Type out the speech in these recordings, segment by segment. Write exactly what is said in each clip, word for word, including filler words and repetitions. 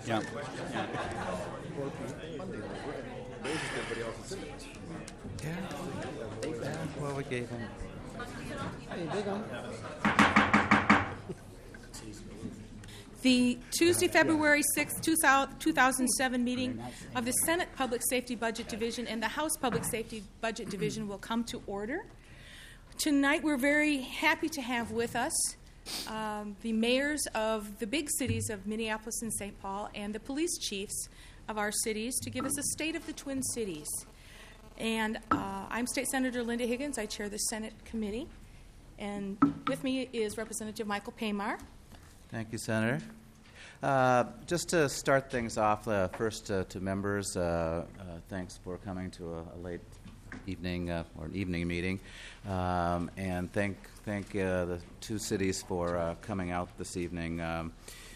Yeah. Yeah. Yeah. Well, we gave him. The Tuesday, February sixth, two thousand seven meeting of the Senate Public Safety Budget Division and the House Public Safety Budget Division will come to order. Tonight, we're very happy to have with us um, the mayors of the big cities of Minneapolis and Saint Paul and the police chiefs of our cities to give us a state of the Twin Cities. And uh, I'm State Senator Linda Higgins. I chair the Senate committee. And with me is Representative Michael Paymar. Thank you, Senator. Uh, just to start things off, uh, first uh, to members, uh, uh, thanks for coming to a, a late evening uh, or an evening meeting, um, and thank thank uh, the two cities for uh, coming out this evening. Um,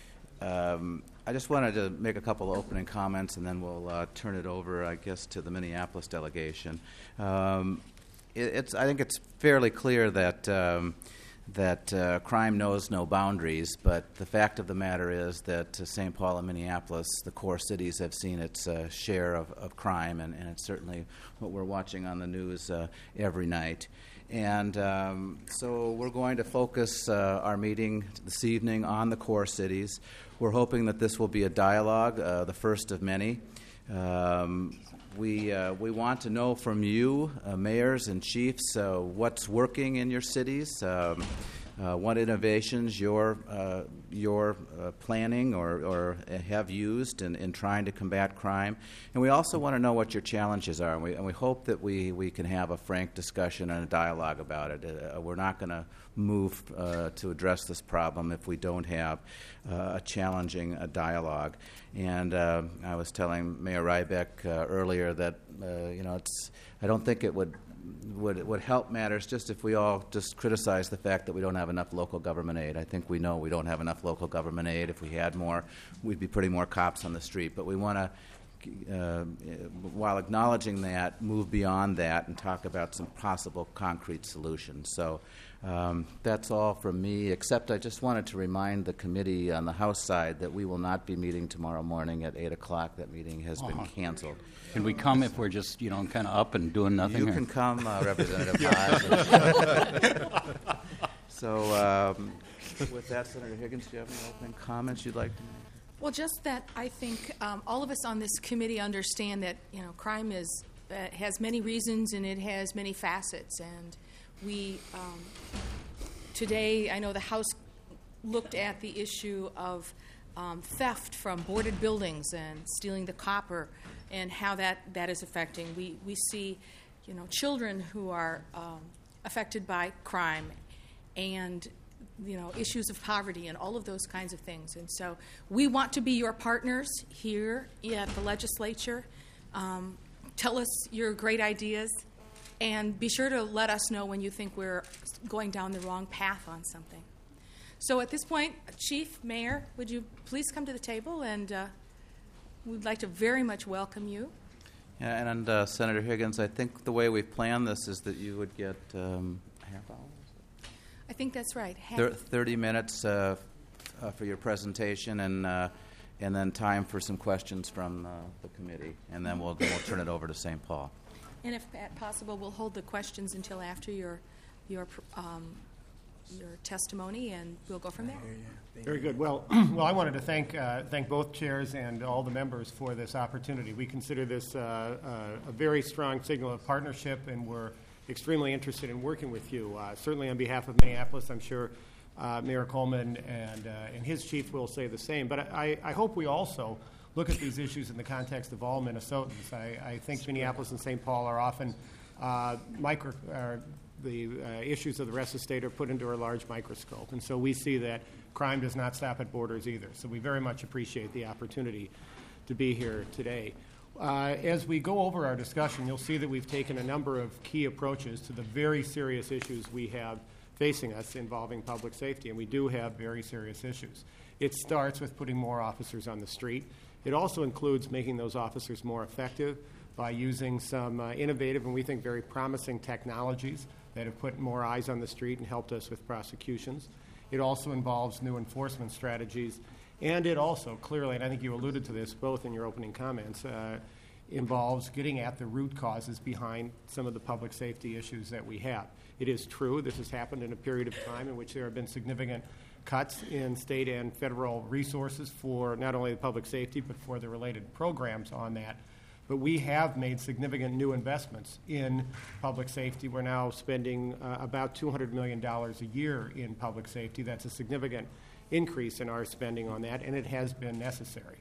um, I just wanted to make a couple of opening comments, and then we'll uh, turn it over, I guess, to the Minneapolis delegation. Um, it, it's I think it's fairly clear that. Um, that uh, crime knows no boundaries, but the fact of the matter is that uh, Saint Paul and Minneapolis, the core cities, have seen its uh, share of, of crime, and, and it's certainly what we're watching on the news uh, every night. And um, so we're going to focus uh, our meeting this evening on the core cities. We're hoping that this will be a dialogue, uh, the first of many. Um, We uh, we want to know from you, uh, mayors and chiefs, uh, what's working in your cities, um, uh, what innovations you're uh, you're uh, planning or, or have used in, in trying to combat crime, and we also want to know what your challenges are. And we, and we hope that we, we can have a frank discussion and a dialogue about it. Uh, we're not going to move uh, to address this problem if we don't have uh, a challenging uh, dialogue. And uh, I was telling Mayor Rybeck uh, earlier that uh, you know it's. I don't think it would would would help matters just if we all just criticize the fact that we don't have enough local government aid. I think we know we don't have enough local government aid. If we had more, we'd be putting more cops on the street. But we want to. Uh, while acknowledging that, move beyond that and talk about some possible concrete solutions. So um, that's all from me, except I just wanted to remind the committee on the House side that we will not be meeting tomorrow morning at eight o'clock. That meeting has uh-huh. been canceled. Can we come if we're just, you know, kind of up and doing nothing? You or? can come, uh, Representative Haas. So um, with that, Senator Higgins, do you have any opening comments you'd like to make? Well, just that I think um, all of us on this committee understand that, you know, crime is uh, has many reasons and it has many facets. And we, um, today, I know the House looked at the issue of um, theft from boarded buildings and stealing the copper and how that, that is affecting. We, we see, you know, children who are um, affected by crime and you know, issues of poverty and all of those kinds of things. And so we want to be your partners here at the legislature. Um, tell us your great ideas, and be sure to let us know when you think we're going down the wrong path on something. So at this point, Chief, Mayor, would you please come to the table, and uh, we'd like to very much welcome you. Yeah, and uh, Senator Higgins, I think the way we've planned this is that you would get um, a half hour. I think that's right. Thir- thirty minutes uh, uh, for your presentation, and uh, and then time for some questions from uh, the committee, and then we'll we'll turn it over to Saint Paul. And if possible, we'll hold the questions until after your your um, your testimony, and we'll go from there. Very good. Well, well, I wanted to thank uh, thank both chairs and all the members for this opportunity. We consider this uh, uh, a very strong signal of partnership, and we're extremely interested in working with you. Uh, certainly on behalf of Minneapolis, I'm sure uh, Mayor Coleman and uh, and his chief will say the same. But I, I hope we also look at these issues in the context of all Minnesotans. I, I think Minneapolis and Saint Paul are often uh, micro, uh, the uh, issues of the rest of the state are put into a large microscope. And so we see that crime does not stop at borders either. So we very much appreciate the opportunity to be here today. Uh, as we go over our discussion, you'll see that we've taken a number of key approaches to the very serious issues we have facing us involving public safety, and we do have very serious issues. It starts with putting more officers on the street. It also includes making those officers more effective by using some uh, innovative and we think very promising technologies that have put more eyes on the street and helped us with prosecutions. It also involves new enforcement strategies. And it also clearly, and I think you alluded to this both in your opening comments, uh, involves getting at the root causes behind some of the public safety issues that we have. It is true this has happened in a period of time in which there have been significant cuts in state and federal resources for not only the public safety but for the related programs on that. But we have made significant new investments in public safety. We're now spending uh, about two hundred million dollars a year in public safety. That's a significant increase in our spending on that, and it has been necessary.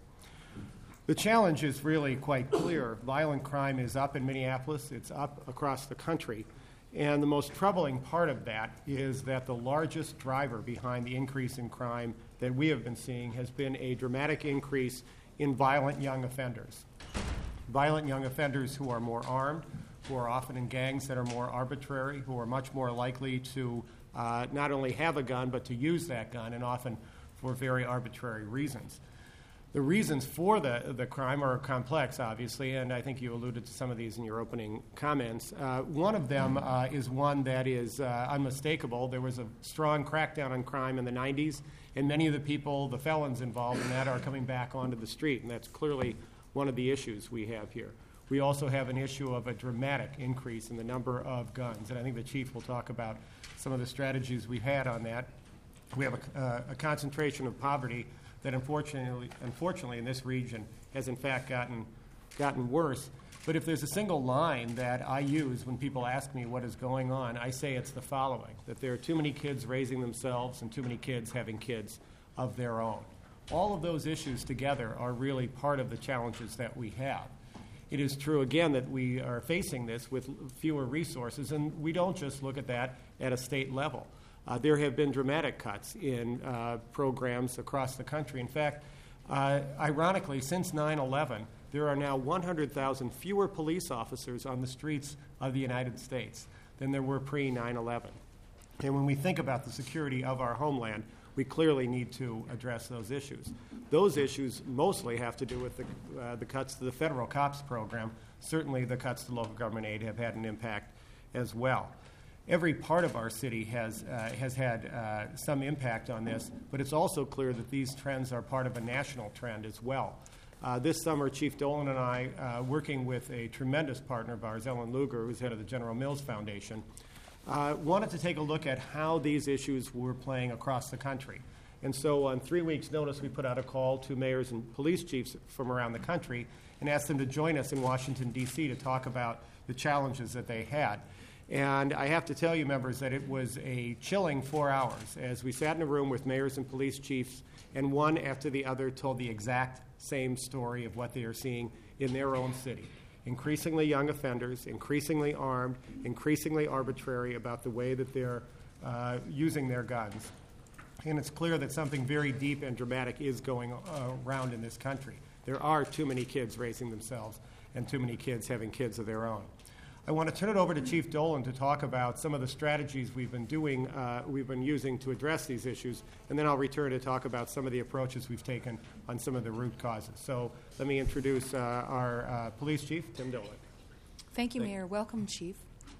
The challenge is really quite clear. Violent crime is up in Minneapolis. It's up across the country. And the most troubling part of that is that the largest driver behind the increase in crime that we have been seeing has been a dramatic increase in violent young offenders. Violent young offenders who are more armed, who are often in gangs that are more arbitrary, who are much more likely to uh, not only have a gun but to use that gun, and often for very arbitrary reasons. The reasons for the, the crime are complex, obviously, and I think you alluded to some of these in your opening comments. Uh, one of them uh, is one that is uh, unmistakable. There was a strong crackdown on crime in the nineties, and many of the people, the felons involved in that, are coming back onto the street, and that's clearly one of the issues we have here. We also have an issue of a dramatic increase in the number of guns, and I think the Chief will talk about some of the strategies we've had on that. We have a, uh, a concentration of poverty that unfortunately, unfortunately in this region has in fact gotten, gotten worse. But if there's a single line that I use when people ask me what is going on, I say it's the following, that there are too many kids raising themselves and too many kids having kids of their own. All of those issues together are really part of the challenges that we have. It is true, again, that we are facing this with fewer resources, and we don't just look at that at a state level. Uh, there have been dramatic cuts in uh, programs across the country. In fact, uh, ironically, since nine eleven, there are now one hundred thousand fewer police officers on the streets of the United States than there were pre nine eleven. And when we think about the security of our homeland, we clearly need to address those issues. Those issues mostly have to do with the, uh, the cuts to the federal COPS program. Certainly the cuts to local government aid have had an impact as well. Every part of our city has, uh, has had uh, some impact on this, but it's also clear that these trends are part of a national trend as well. Uh, this summer, Chief Dolan and I, uh, working with a tremendous partner of ours, Ellen Luger, who's head of the General Mills Foundation, uh, wanted to take a look at how these issues were playing across the country. And so on three weeks' notice, we put out a call to mayors and police chiefs from around the country and asked them to join us in Washington, D C to talk about the challenges that they had. And I have to tell you, members, that it was a chilling four hours as we sat in a room with mayors and police chiefs, and one after the other told the exact same story of what they are seeing in their own city. Increasingly young offenders, increasingly armed, increasingly arbitrary about the way that they're uh, using their guns. And it's clear that something very deep and dramatic is going uh, around in this country. There are too many kids raising themselves and too many kids having kids of their own. I want to turn it over to Chief Dolan to talk about some of the strategies we've been doing, uh, we've been using to address these issues, and then I'll return to talk about some of the approaches we've taken on some of the root causes. So let me introduce uh, our uh, Police Chief, Tim Dolan. Thank you, Thank- Mayor. Welcome, Chief.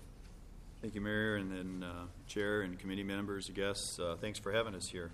Thank you, Mayor, and then uh, Chair and committee members, guests. Uh, thanks for having us here.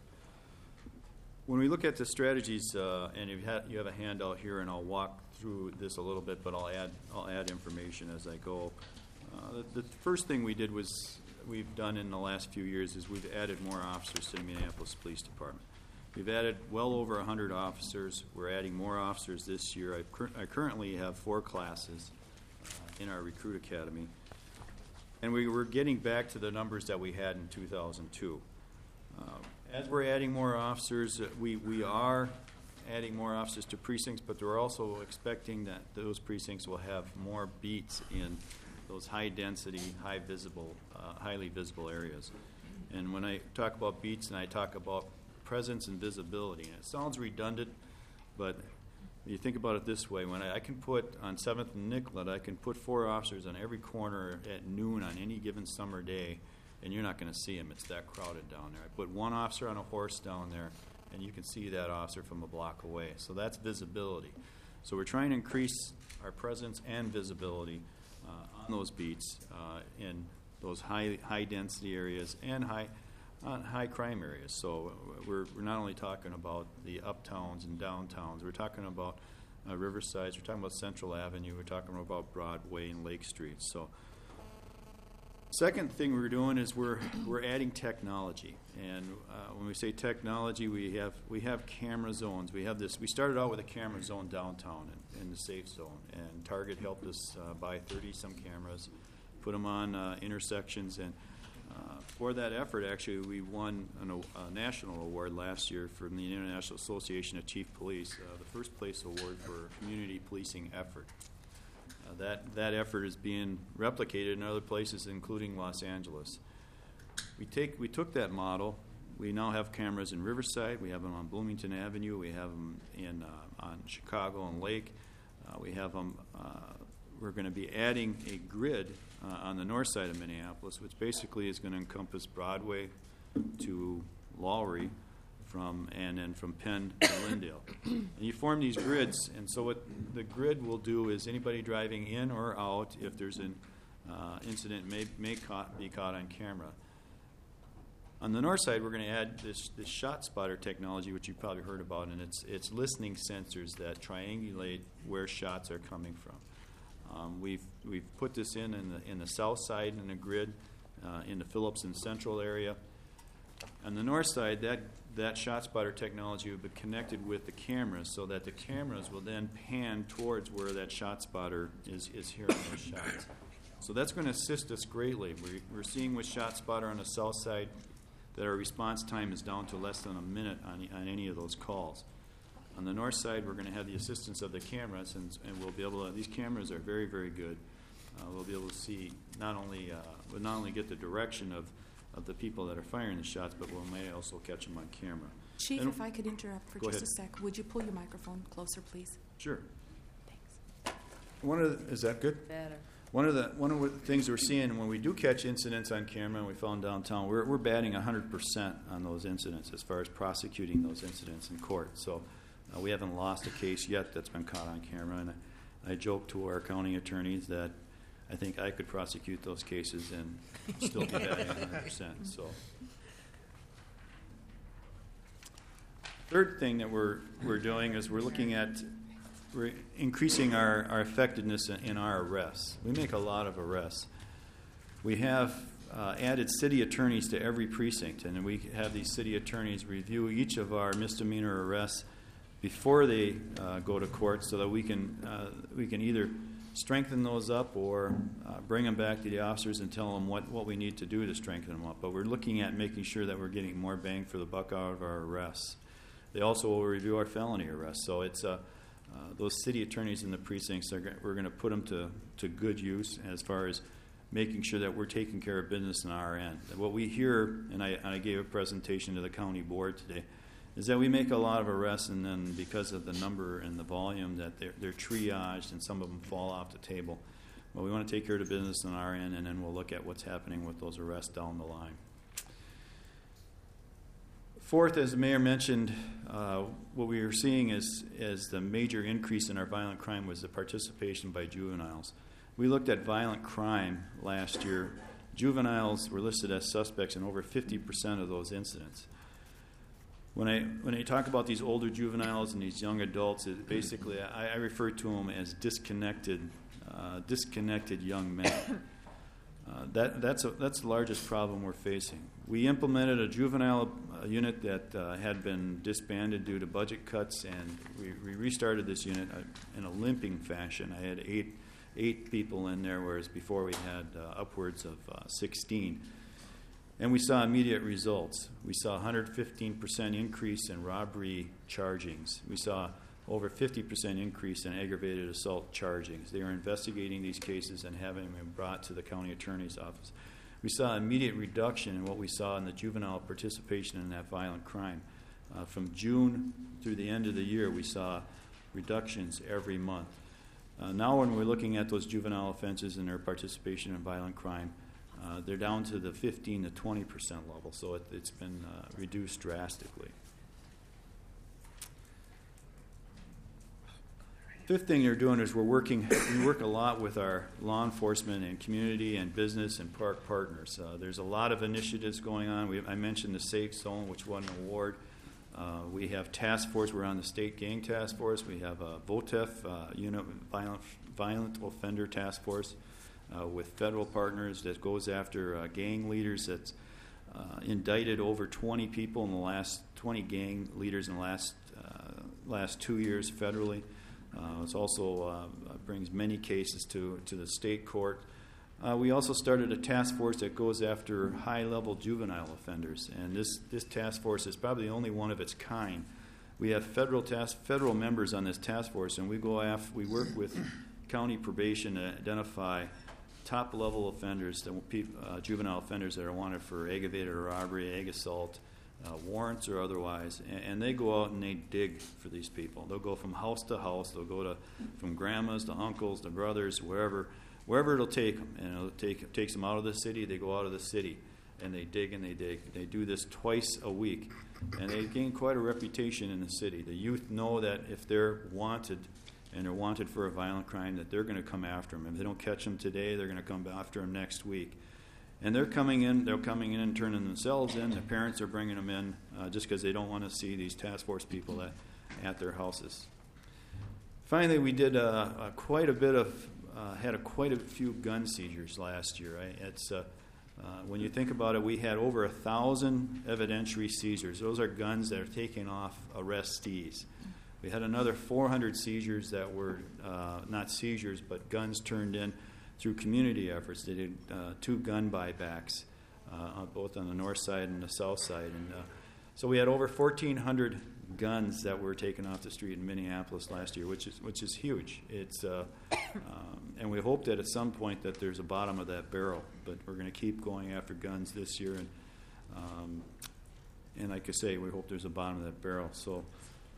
When we look at the strategies, uh, and you have, you have a handout here, and I'll walk through this a little bit, but I'll add I'll add information as I go. Uh, the, the first thing we did was we've done in the last few years is we've added more officers to the Minneapolis Police Department. We've added well over one hundred officers. We're adding more officers this year. I, cur- I currently have four classes uh, in our recruit academy. And we were getting back to the numbers that we had in two thousand two. Uh, as we're adding more officers, uh, we, we are adding more officers to precincts, but we're also expecting that those precincts will have more beats in those high-density, high visible, uh, highly visible areas. And when I talk about beats, and I talk about presence and visibility, and it sounds redundant, but you think about it this way: when I, I can put on seventh and Nicollet, I can put four officers on every corner at noon on any given summer day, and you're not going to see them. It's that crowded down there. I put one officer on a horse down there, and you can see that officer from a block away. So that's visibility. So we're trying to increase our presence and visibility uh, on those beats uh, in those high high density areas and high on high crime areas. So we're, we're not only talking about the uptowns and downtowns, we're talking about uh, Riverside, we're talking about Central Avenue, we're talking about Broadway and Lake Street. So second thing we're doing is we're we're adding technology, and uh, when we say technology, we have we have camera zones. We have this. We started out with a camera zone downtown in, in the safe zone, and Target helped us uh, buy thirty some cameras, put them on uh, intersections, and uh, for that effort, actually, we won an, a national award last year from the International Association of Chief Police, uh, the first place award for community policing effort. Uh, that, that effort is being replicated in other places, including Los Angeles. We take we took that model. We now have cameras in Riverside. We have them on Bloomington Avenue. We have them in uh, on Chicago and Lake. Uh, we have them. Uh, we're going to be adding a grid uh, on the north side of Minneapolis, which basically is going to encompass Broadway to Lowry, from and then from Penn to Lindale. And you form these grids, and so what the grid will do is anybody driving in or out, if there's an uh, incident, may may caught, be caught on camera. On the north side, we're going to add this this shot spotter technology, which you've probably heard about, and it's it's listening sensors that triangulate where shots are coming from. Um, we've we've put this in in the in the south side in the grid, uh, in the Phillips and Central area. On the north side, that that shot spotter technology will be connected with the cameras, so that the cameras will then pan towards where that shot spotter is is hearing those shots. So that's going to assist us greatly. We're, we're seeing with shot spotter on the south side that our response time is down to less than a minute on, on any of those calls. On the north side, we're going to have the assistance of the cameras, and, and we'll be able to, these cameras are very, very good. Uh, we'll be able to see not only, uh, we'll not only get the direction of, of the people that are firing the shots, but we may also catch them on camera. Chief, And- if I could interrupt for Go just ahead. a sec, would you pull your microphone closer, please? Sure. Thanks. One of the, is that good? Better. One of the one of the things we're seeing when we do catch incidents on camera, and we found downtown, we're we're batting one hundred percent on those incidents as far as prosecuting those incidents in court. So uh, we haven't lost a case yet that's been caught on camera. And I, I joke to our county attorneys that I think I could prosecute those cases and still be batting one hundred percent. So third thing that we're we're doing is we're looking at we're increasing our, our effectiveness in, in our arrests. We make a lot of arrests. We have uh, added city attorneys to every precinct, and we have these city attorneys review each of our misdemeanor arrests before they uh, go to court, so that we can uh, we can either strengthen those up or uh, bring them back to the officers and tell them what, what we need to do to strengthen them up. But we're looking at making sure that we're getting more bang for the buck out of our arrests. They also will review our felony arrests. So it's uh, uh, those city attorneys in the precincts, are, we're going to put them to, to good use as far as making sure that we're taking care of business on our end. What we hear, and I, and I gave a presentation to the county board today, is that we make a lot of arrests, and then because of the number and the volume, that they're, they're triaged and some of them fall off the table. But we want to take care of the business on our end, and then we'll look at what's happening with those arrests down the line. Fourth, as the mayor mentioned, uh, what we were seeing is, is the major increase in our violent crime was the participation by juveniles. We looked at violent crime last year. Juveniles were listed as suspects in over fifty percent of those incidents. When I when I talk about these older juveniles and these young adults, it basically I, I refer to them as disconnected, uh, disconnected young men. Uh, that that's a, that's the largest problem we're facing. We implemented a juvenile uh, unit that uh, had been disbanded due to budget cuts, and we, we restarted this unit uh, in a limping fashion. I had eight eight people in there, whereas before we had uh, upwards of uh, sixteen. And we saw immediate results. We saw a one hundred fifteen percent increase in robbery chargings. We saw over fifty percent increase in aggravated assault chargings. They are investigating these cases and having them brought to the county attorney's office. We saw immediate reduction in what we saw in the juvenile participation in that violent crime. Uh, from June through the end of the year, we saw reductions every month. Uh, now when we're looking at those juvenile offenses and their participation in violent crime, uh, they're down to the fifteen to twenty percent level, so it, it's been uh, reduced drastically. Fifth thing they're doing is we're working, we work a lot with our law enforcement and community and business and park partners. Uh, there's a lot of initiatives going on. We, I mentioned the Safe Zone, which won an award. Uh, we have task force. We're on the state gang task force. We have a V O T E F, uh, unit violent, violent offender task force uh, with federal partners that goes after uh, gang leaders that's uh, indicted over twenty people in the last, twenty gang leaders in the last, uh, last two years federally. Uh, it also uh, brings many cases to, to the state court. Uh, we also started a task force that goes after high-level juvenile offenders, and this, this task force is probably the only one of its kind. We have federal task, federal members on this task force, and we go after, we work with county probation to identify top-level offenders, that, people, uh, juvenile offenders that are wanted for aggravated robbery, egg assault, Uh, warrants or otherwise, and, and they go out and they dig for these people. They'll go from house to house. They'll go to from grandmas to uncles to brothers, wherever, wherever it'll take them. And it'll take it takes them out of the city. They go out of the city, and they dig and they dig. They do this twice a week, and they gain quite a reputation in the city. The youth know that if they're wanted, and they're wanted for a violent crime, that they're going to come after them. If they don't catch them today, they're going to come after them next week. And they're coming in, they're coming in and turning themselves in. Their parents are bringing them in uh, just because they don't want to see these task force people at, at their houses. Finally, we did uh, uh, quite a bit of, uh, had a, quite a few gun seizures last year. Right? It's, uh, uh, when you think about it, we had over a thousand evidentiary seizures. Those are guns that are taking off arrestees. We had another four hundred seizures that were uh, not seizures, but guns turned in through community efforts. They did uh, two gun buybacks, uh, both on the north side and the south side. And uh, so we had over fourteen hundred guns that were taken off the street in Minneapolis last year, which is which is huge. It's uh, um, and we hope that at some point that there's a bottom of that barrel. But we're going to keep going after guns this year, and um, and like I say, we hope there's a bottom of that barrel. So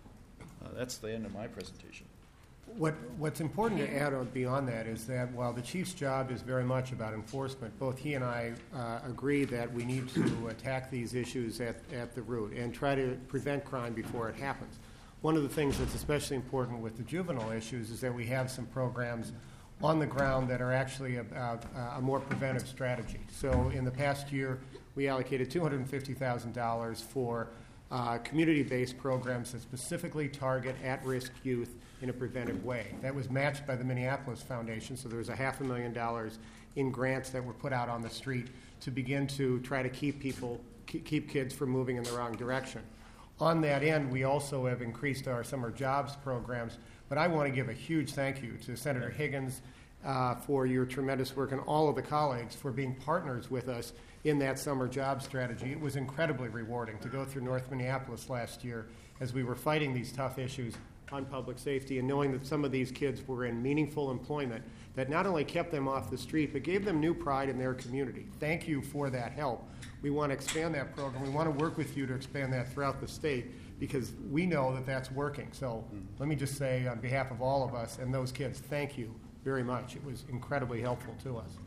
uh, that's the end of my presentation. What, what's important to add on beyond that is that while the chief's job is very much about enforcement, both he and I uh, agree that we need to attack these issues at, at the root and try to prevent crime before it happens. One of the things that's especially important with the juvenile issues is that we have some programs on the ground that are actually about uh, a more preventive strategy. So in the past year, we allocated two hundred fifty thousand dollars for uh, community-based programs that specifically target at-risk youth in a preventive way. That was matched by the Minneapolis Foundation, so there was a half a million dollars in grants that were put out on the street to begin to try to keep people, keep kids from moving in the wrong direction. On that end, we also have increased our summer jobs programs, but I want to give a huge thank you to Senator Higgins uh, for your tremendous work and all of the colleagues for being partners with us in that summer job strategy. It was incredibly rewarding to go through North Minneapolis last year as we were fighting these tough issues on public safety and knowing that some of these kids were in meaningful employment that not only kept them off the street but gave them new pride in their community. Thank you for that help. We want to expand that program. We want to work with you to expand that throughout the state because we know that that's working. So mm-hmm. let me just say on behalf of all of us and those kids, thank you very much. It was incredibly helpful to us.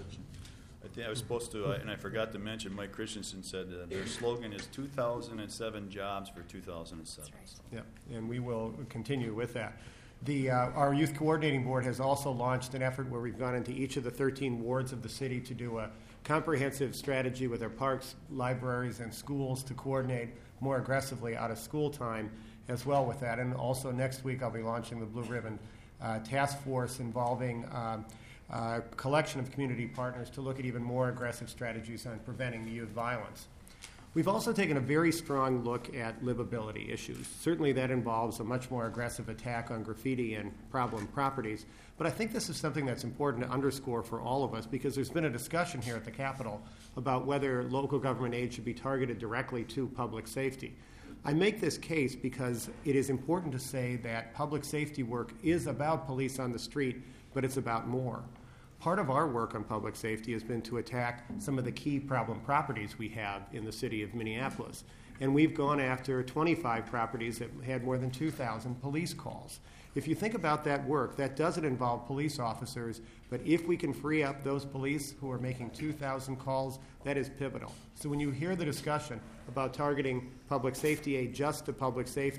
I think I was supposed to, uh, and I forgot to mention, Mike Christensen said uh, their slogan is two thousand seven jobs for two thousand seven. That's right. Yeah, and we will continue with that. The, uh, our Youth Coordinating Board has also launched an effort where we've gone into each of the thirteen wards of the city to do a comprehensive strategy with our parks, libraries, and schools to coordinate more aggressively out of school time as well with that. And also next week I'll be launching the Blue Ribbon uh, Task Force involving um, Uh, collection of community partners to look at even more aggressive strategies on preventing youth violence. We've also taken a very strong look at livability issues. Certainly that involves a much more aggressive attack on graffiti and problem properties, but I think this is something that's important to underscore for all of us because there's been a discussion here at the Capitol about whether local government aid should be targeted directly to public safety. I make this case because it is important to say that public safety work is about police on the street, but it's about more. Part of our work on public safety has been to attack some of the key problem properties we have in the city of Minneapolis. And we've gone after twenty-five properties that had more than two thousand police calls. If you think about that work, that doesn't involve police officers, but if we can free up those police who are making two thousand calls, that is pivotal. So when you hear the discussion about targeting public safety aid just to public safety,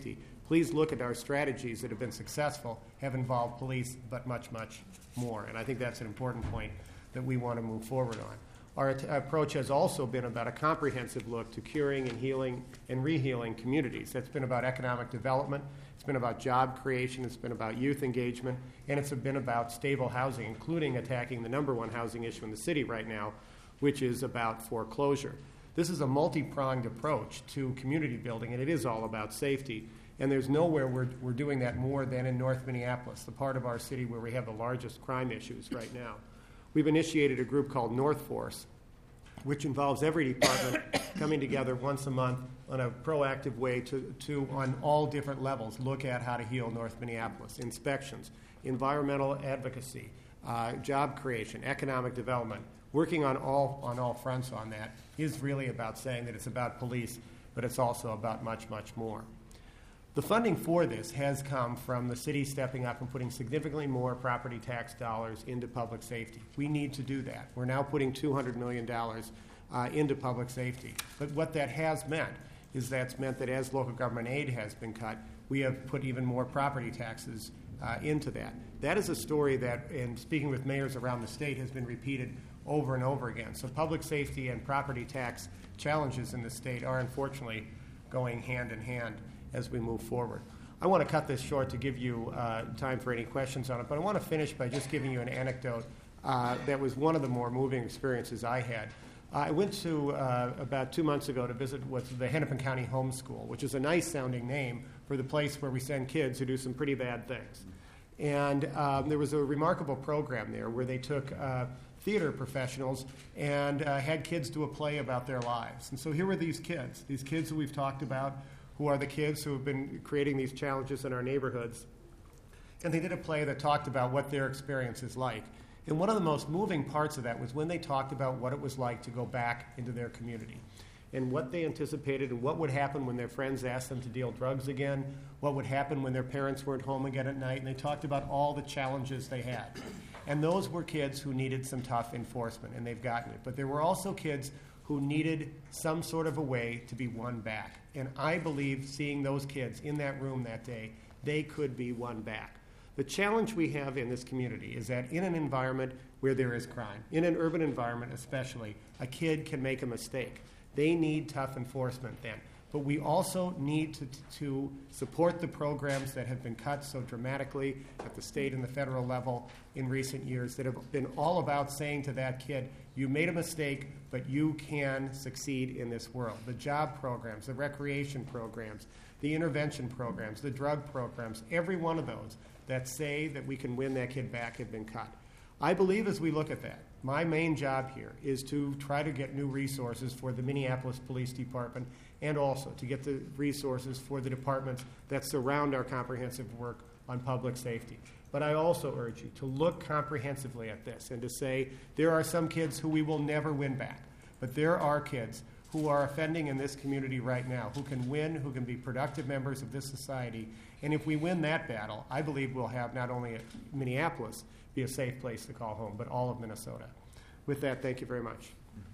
please look at our strategies that have been successful, have involved police, but much, much more. And I think that's an important point that we want to move forward on. Our t- approach has also been about a comprehensive look to curing and healing and rehealing communities. That's been about economic development, it's been about job creation, it's been about youth engagement, and it's been about stable housing, including attacking the number one housing issue in the city right now, which is about foreclosure. This is a multi-pronged approach to community building, and it is all about safety. And there's nowhere we're, we're doing that more than in North Minneapolis, the part of our city where we have the largest crime issues right now. We've initiated a group called North Force, which involves every department coming together once a month on a proactive way to, to, on all different levels, look at how to heal North Minneapolis. Inspections, environmental advocacy, uh, job creation, economic development. Working on all, on all fronts on that is really about saying that it's about police, but it's also about much, much more. The funding for this has come from the city stepping up and putting significantly more property tax dollars into public safety. We need to do that. We're now putting two hundred million dollars uh, into public safety. But what that has meant is that's meant that as local government aid has been cut, we have put even more property taxes uh, into that. That is a story that, in speaking with mayors around the state, has been repeated over and over again. So public safety and property tax challenges in the state are unfortunately going hand in hand as we move forward. I want to cut this short to give you uh, time for any questions on it, but I want to finish by just giving you an anecdote uh, that was one of the more moving experiences I had. I went to, uh, about two months ago, to visit with the Hennepin County Home School, which is a nice-sounding name for the place where we send kids who do some pretty bad things. And um, there was a remarkable program there where they took uh, theater professionals and uh, had kids do a play about their lives. And so here were these kids, these kids who we've talked about, who are the kids who have been creating these challenges in our neighborhoods. And they did a play that talked about what their experience is like. And one of the most moving parts of that was when they talked about what it was like to go back into their community and what they anticipated and what would happen when their friends asked them to deal drugs again, what would happen when their parents weren't home again at night. And they talked about all the challenges they had. And those were kids who needed some tough enforcement, and they've gotten it. But there were also kids who needed some sort of a way to be won back. And I believe, seeing those kids in that room that day, they could be won back. The challenge we have in this community is that in an environment where there is crime, in an urban environment especially, a kid can make a mistake. They need tough enforcement then. But we also need to, to support the programs that have been cut so dramatically at the state and the federal level in recent years that have been all about saying to that kid, you made a mistake, but you can succeed in this world. The job programs, the recreation programs, the intervention programs, the drug programs, every one of those that say that we can win that kid back have been cut. I believe as we look at that, my main job here is to try to get new resources for the Minneapolis Police Department and also to get the resources for the departments that surround our comprehensive work on public safety. But I also urge you to look comprehensively at this and to say there are some kids who we will never win back, but there are kids who are offending in this community right now, who can win, who can be productive members of this society. And if we win that battle, I believe we'll have not only Minneapolis be a safe place to call home, but all of Minnesota. With that, thank you very much.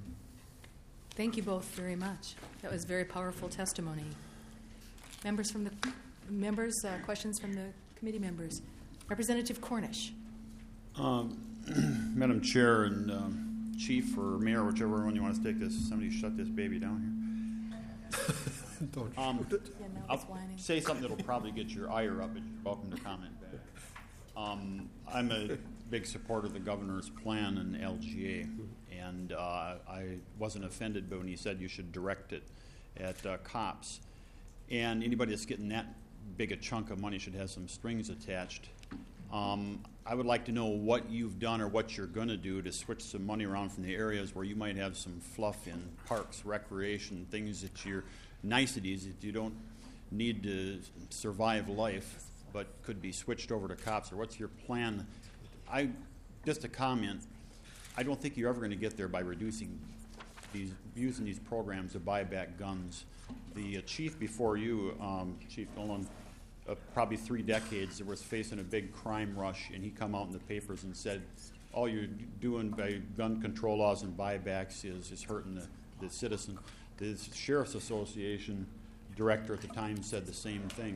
Thank you both very much. That was very powerful testimony. Members from the members, uh, questions from the committee members. Representative Cornish. Um, Madam Chair and um, Chief or Mayor, whichever one you want to take this, somebody shut this baby down here. Don't Um, Yeah, no, I'll it's whining. say something that'll probably get your ire up, but you're welcome to comment back. Um, I'm a big supporter of the governor's plan in L G A, and uh, I wasn't offended when he said you should direct it at uh, cops. And anybody that's getting that big a chunk of money should have some strings attached. Um, I would like to know what you've done or what you're going to do to switch some money around from the areas where you might have some fluff in parks, recreation, things that you're niceties that you don't need to survive life, but could be switched over to cops. Or what's your plan? I just a comment. I don't think you're ever going to get there by reducing these, using these programs to buy back guns. The uh, chief before you, um, Chief Nolan, uh, probably three decades, was facing a big crime rush, and he come out in the papers and said, all you're doing by gun control laws and buybacks is, is hurting the, the citizen. The Sheriff's Association director at the time said the same thing.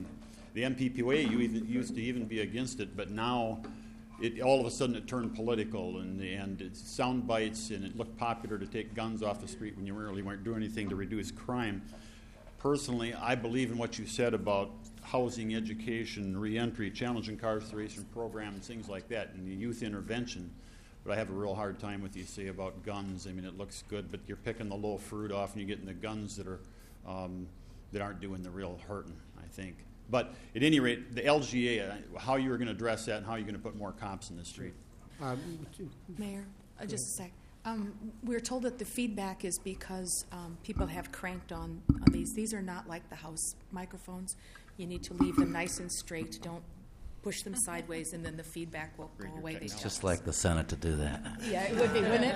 the M P P A you even, used to even be against it, but now it, all of a sudden it turned political, and, and it's sound bites, and it looked popular to take guns off the street when you really weren't doing anything to reduce crime. Personally, I believe in what you said about housing, education, reentry, challenge incarceration programs, things like that, and the youth intervention. But I have a real hard time with you say about guns. I mean, it looks good, but you're picking the low fruit off, and you're getting the guns that are um, that aren't doing the real hurting, I think. But at any rate, the L G A, how you're going to address that, and how you're going to put more cops in the street. Um, Mayor, uh, just a sec. Um, we're told that the feedback is because um, people have cranked on, on these. These are not like the House microphones. You need to leave them nice and straight. Don't push them sideways, and then the feedback will go away. It's just like the Senate to do that. Yeah, it would be, wouldn't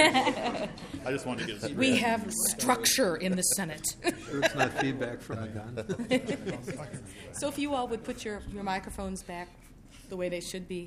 it? I just wanted to get it We straight. have structure in the Senate. Sure it's not feedback from a gun? So if you all would put your, your microphones back the way they should be,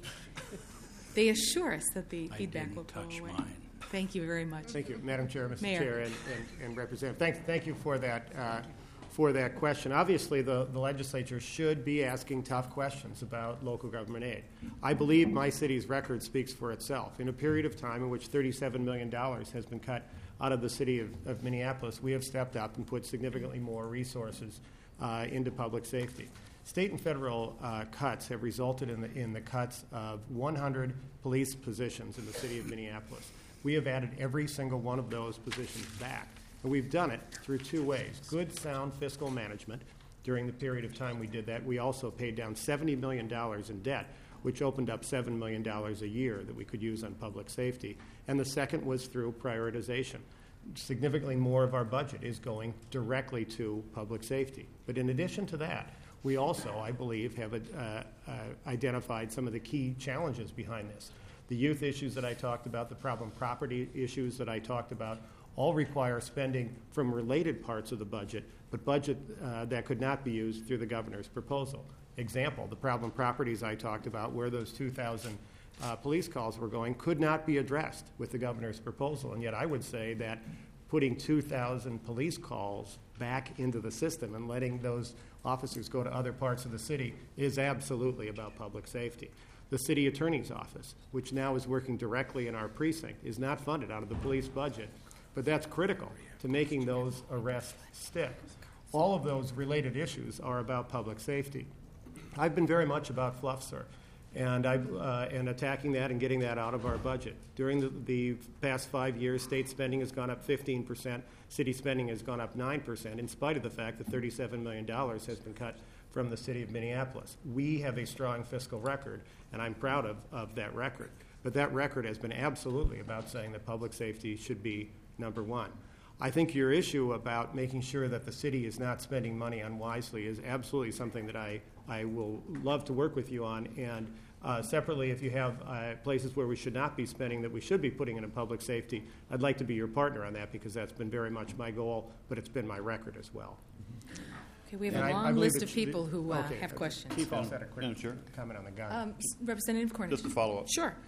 they assure us that the I feedback didn't will go touch away. mine. Thank you very much. Thank you, Madam Chair, Mister Mayor. Chair, and, and, and Representative. Thank, thank you for that, uh, for that question. Obviously, the, the legislature should be asking tough questions about local government aid. I believe my city's record speaks for itself. In a period of time in which thirty-seven million dollars has been cut out of the city of, of Minneapolis, we have stepped up and put significantly more resources uh, into public safety. State and federal uh, cuts have resulted in the, in the cuts of one hundred police positions in the city of Minneapolis. We have added every single one of those positions back. And we've done it through two ways. Good, sound fiscal management. During the period of time we did that, we also paid down seventy million dollars in debt, which opened up seven million dollars a year that we could use on public safety. And the second was through prioritization. Significantly more of our budget is going directly to public safety. But in addition to that, we also, I believe, have uh, uh, identified some of the key challenges behind this. The youth issues that I talked about, the problem property issues that I talked about, all require spending from related parts of the budget, but budget uh, that could not be used through the governor's proposal. Example, the problem properties I talked about, where those two thousand uh, police calls were going, could not be addressed with the governor's proposal. And yet I would say that putting two thousand police calls back into the system and letting those officers go to other parts of the city is absolutely about public safety. The city attorney's office, which now is working directly in our precinct, is not funded out of the police budget, but that's critical to making those arrests stick. All of those related issues are about public safety. I've been very much about fluff, sir, and, I, uh, and attacking that and getting that out of our budget. During the, the past five years, state spending has gone up fifteen percent, city spending has gone up nine percent, in spite of the fact that thirty-seven million dollars has been cut from the city of Minneapolis. We have a strong fiscal record, and I'm proud of, of that record. But that record has been absolutely about saying that public safety should be number one. I think your issue about making sure that the city is not spending money unwisely is absolutely something that I, I will love to work with you on. And uh, separately, if you have uh, places where we should not be spending that we should be putting into public safety, I'd like to be your partner on that, because that's been very much my goal, but it's been my record as well. Okay, we have And a I- I long believe list it of should- people who uh, okay, have questions. Chief also had a quick Madam Chair? comment on the gun. Um, S- Representative Cornish. Just to follow up. Sure.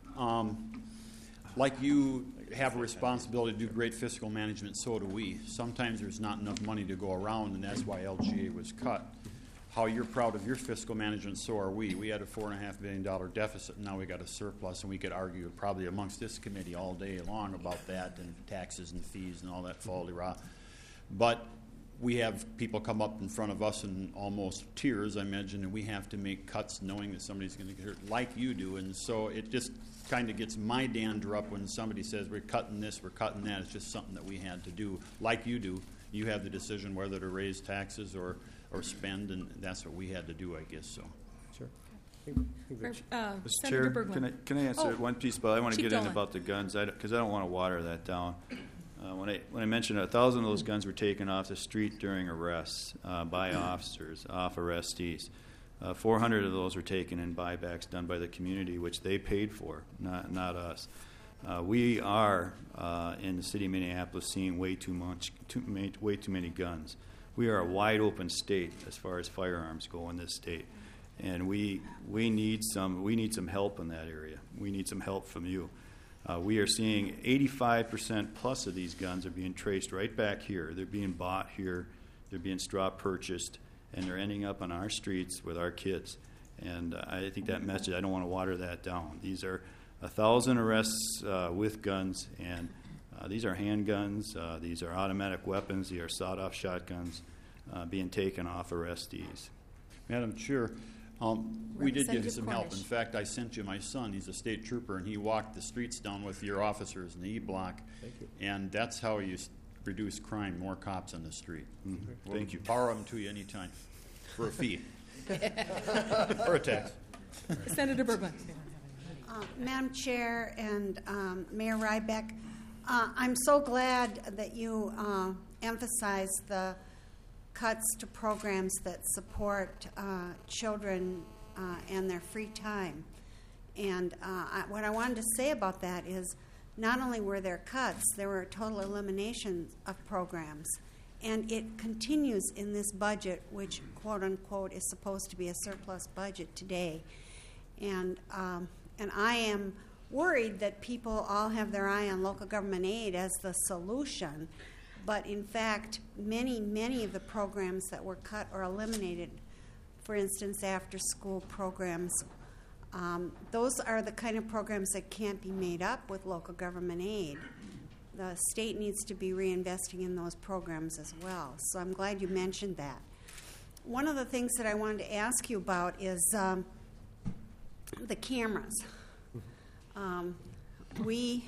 Um, like you have a responsibility to do great fiscal management, so do we. Sometimes there's not enough money to go around, and that's why L G A was cut. How you're proud of your fiscal management, so are we. We had a four and a half billion dollar deficit, and now we got a surplus, and we could argue probably amongst this committee all day long about that, and taxes and fees and all that folly-rah. But we have people come up in front of us in almost tears, I imagine, and we have to make cuts knowing that somebody's going to get hurt, like you do. And so it just kind of gets my dander up when somebody says, we're cutting this, we're cutting that. It's just something that we had to do. Like you do, you have the decision whether to raise taxes or, or spend, and that's what we had to do, I guess. So. Sure. I think- I think that's- Uh, Mister Senator Chair, Bergman. can I, can I answer Oh, it one piece, but I want to Chief get in Dolan. about the guns, because I don't want to water that down. Uh, when I when I mentioned a thousand of those guns were taken off the street during arrests uh, by officers, off arrestees. Uh, four hundred of those were taken in buybacks done by the community, which they paid for, not not us. Uh, we are uh, in the city of Minneapolis seeing way too much, too, way too many guns. We are a wide open state as far as firearms go in this state, and we we need some we need some help in that area. We need some help from you. Uh, we are seeing eighty-five percent plus of these guns are being traced right back here. They're being bought here. They're being straw purchased, and they're ending up on our streets with our kids. And uh, I think that message, I don't want to water that down. These are a thousand arrests uh, with guns, and uh, these are handguns, uh, these are automatic weapons, these are sawed-off shotguns uh, being taken off arrestees. Madam Chair, um, we did get Representative some help. In Cornish. fact, I sent you my son. He's a state trooper, and he walked the streets down with your officers in the E Block. Thank you. And that's how you s- reduce crime, more cops on the street. Mm-hmm. Thank you. Borrow them to you anytime for a fee. Or a tax. Senator Bergman. Uh, Madam Chair and um, Mayor Rybeck, uh, I'm so glad that you uh, emphasize the cuts to programs that support uh, children uh, and their free time. And uh, I, what I wanted to say about that is not only were there cuts, there were total eliminations of programs. And it continues in this budget, which, quote unquote, is supposed to be a surplus budget today. And um, and I am worried that people all have their eye on local government aid as the solution. But in fact, many, many of the programs that were cut or eliminated, for instance, after-school programs, um, those are the kind of programs that can't be made up with local government aid. The state needs to be reinvesting in those programs as well. So I'm glad you mentioned that. One of the things that I wanted to ask you about is um, the cameras. Um, we,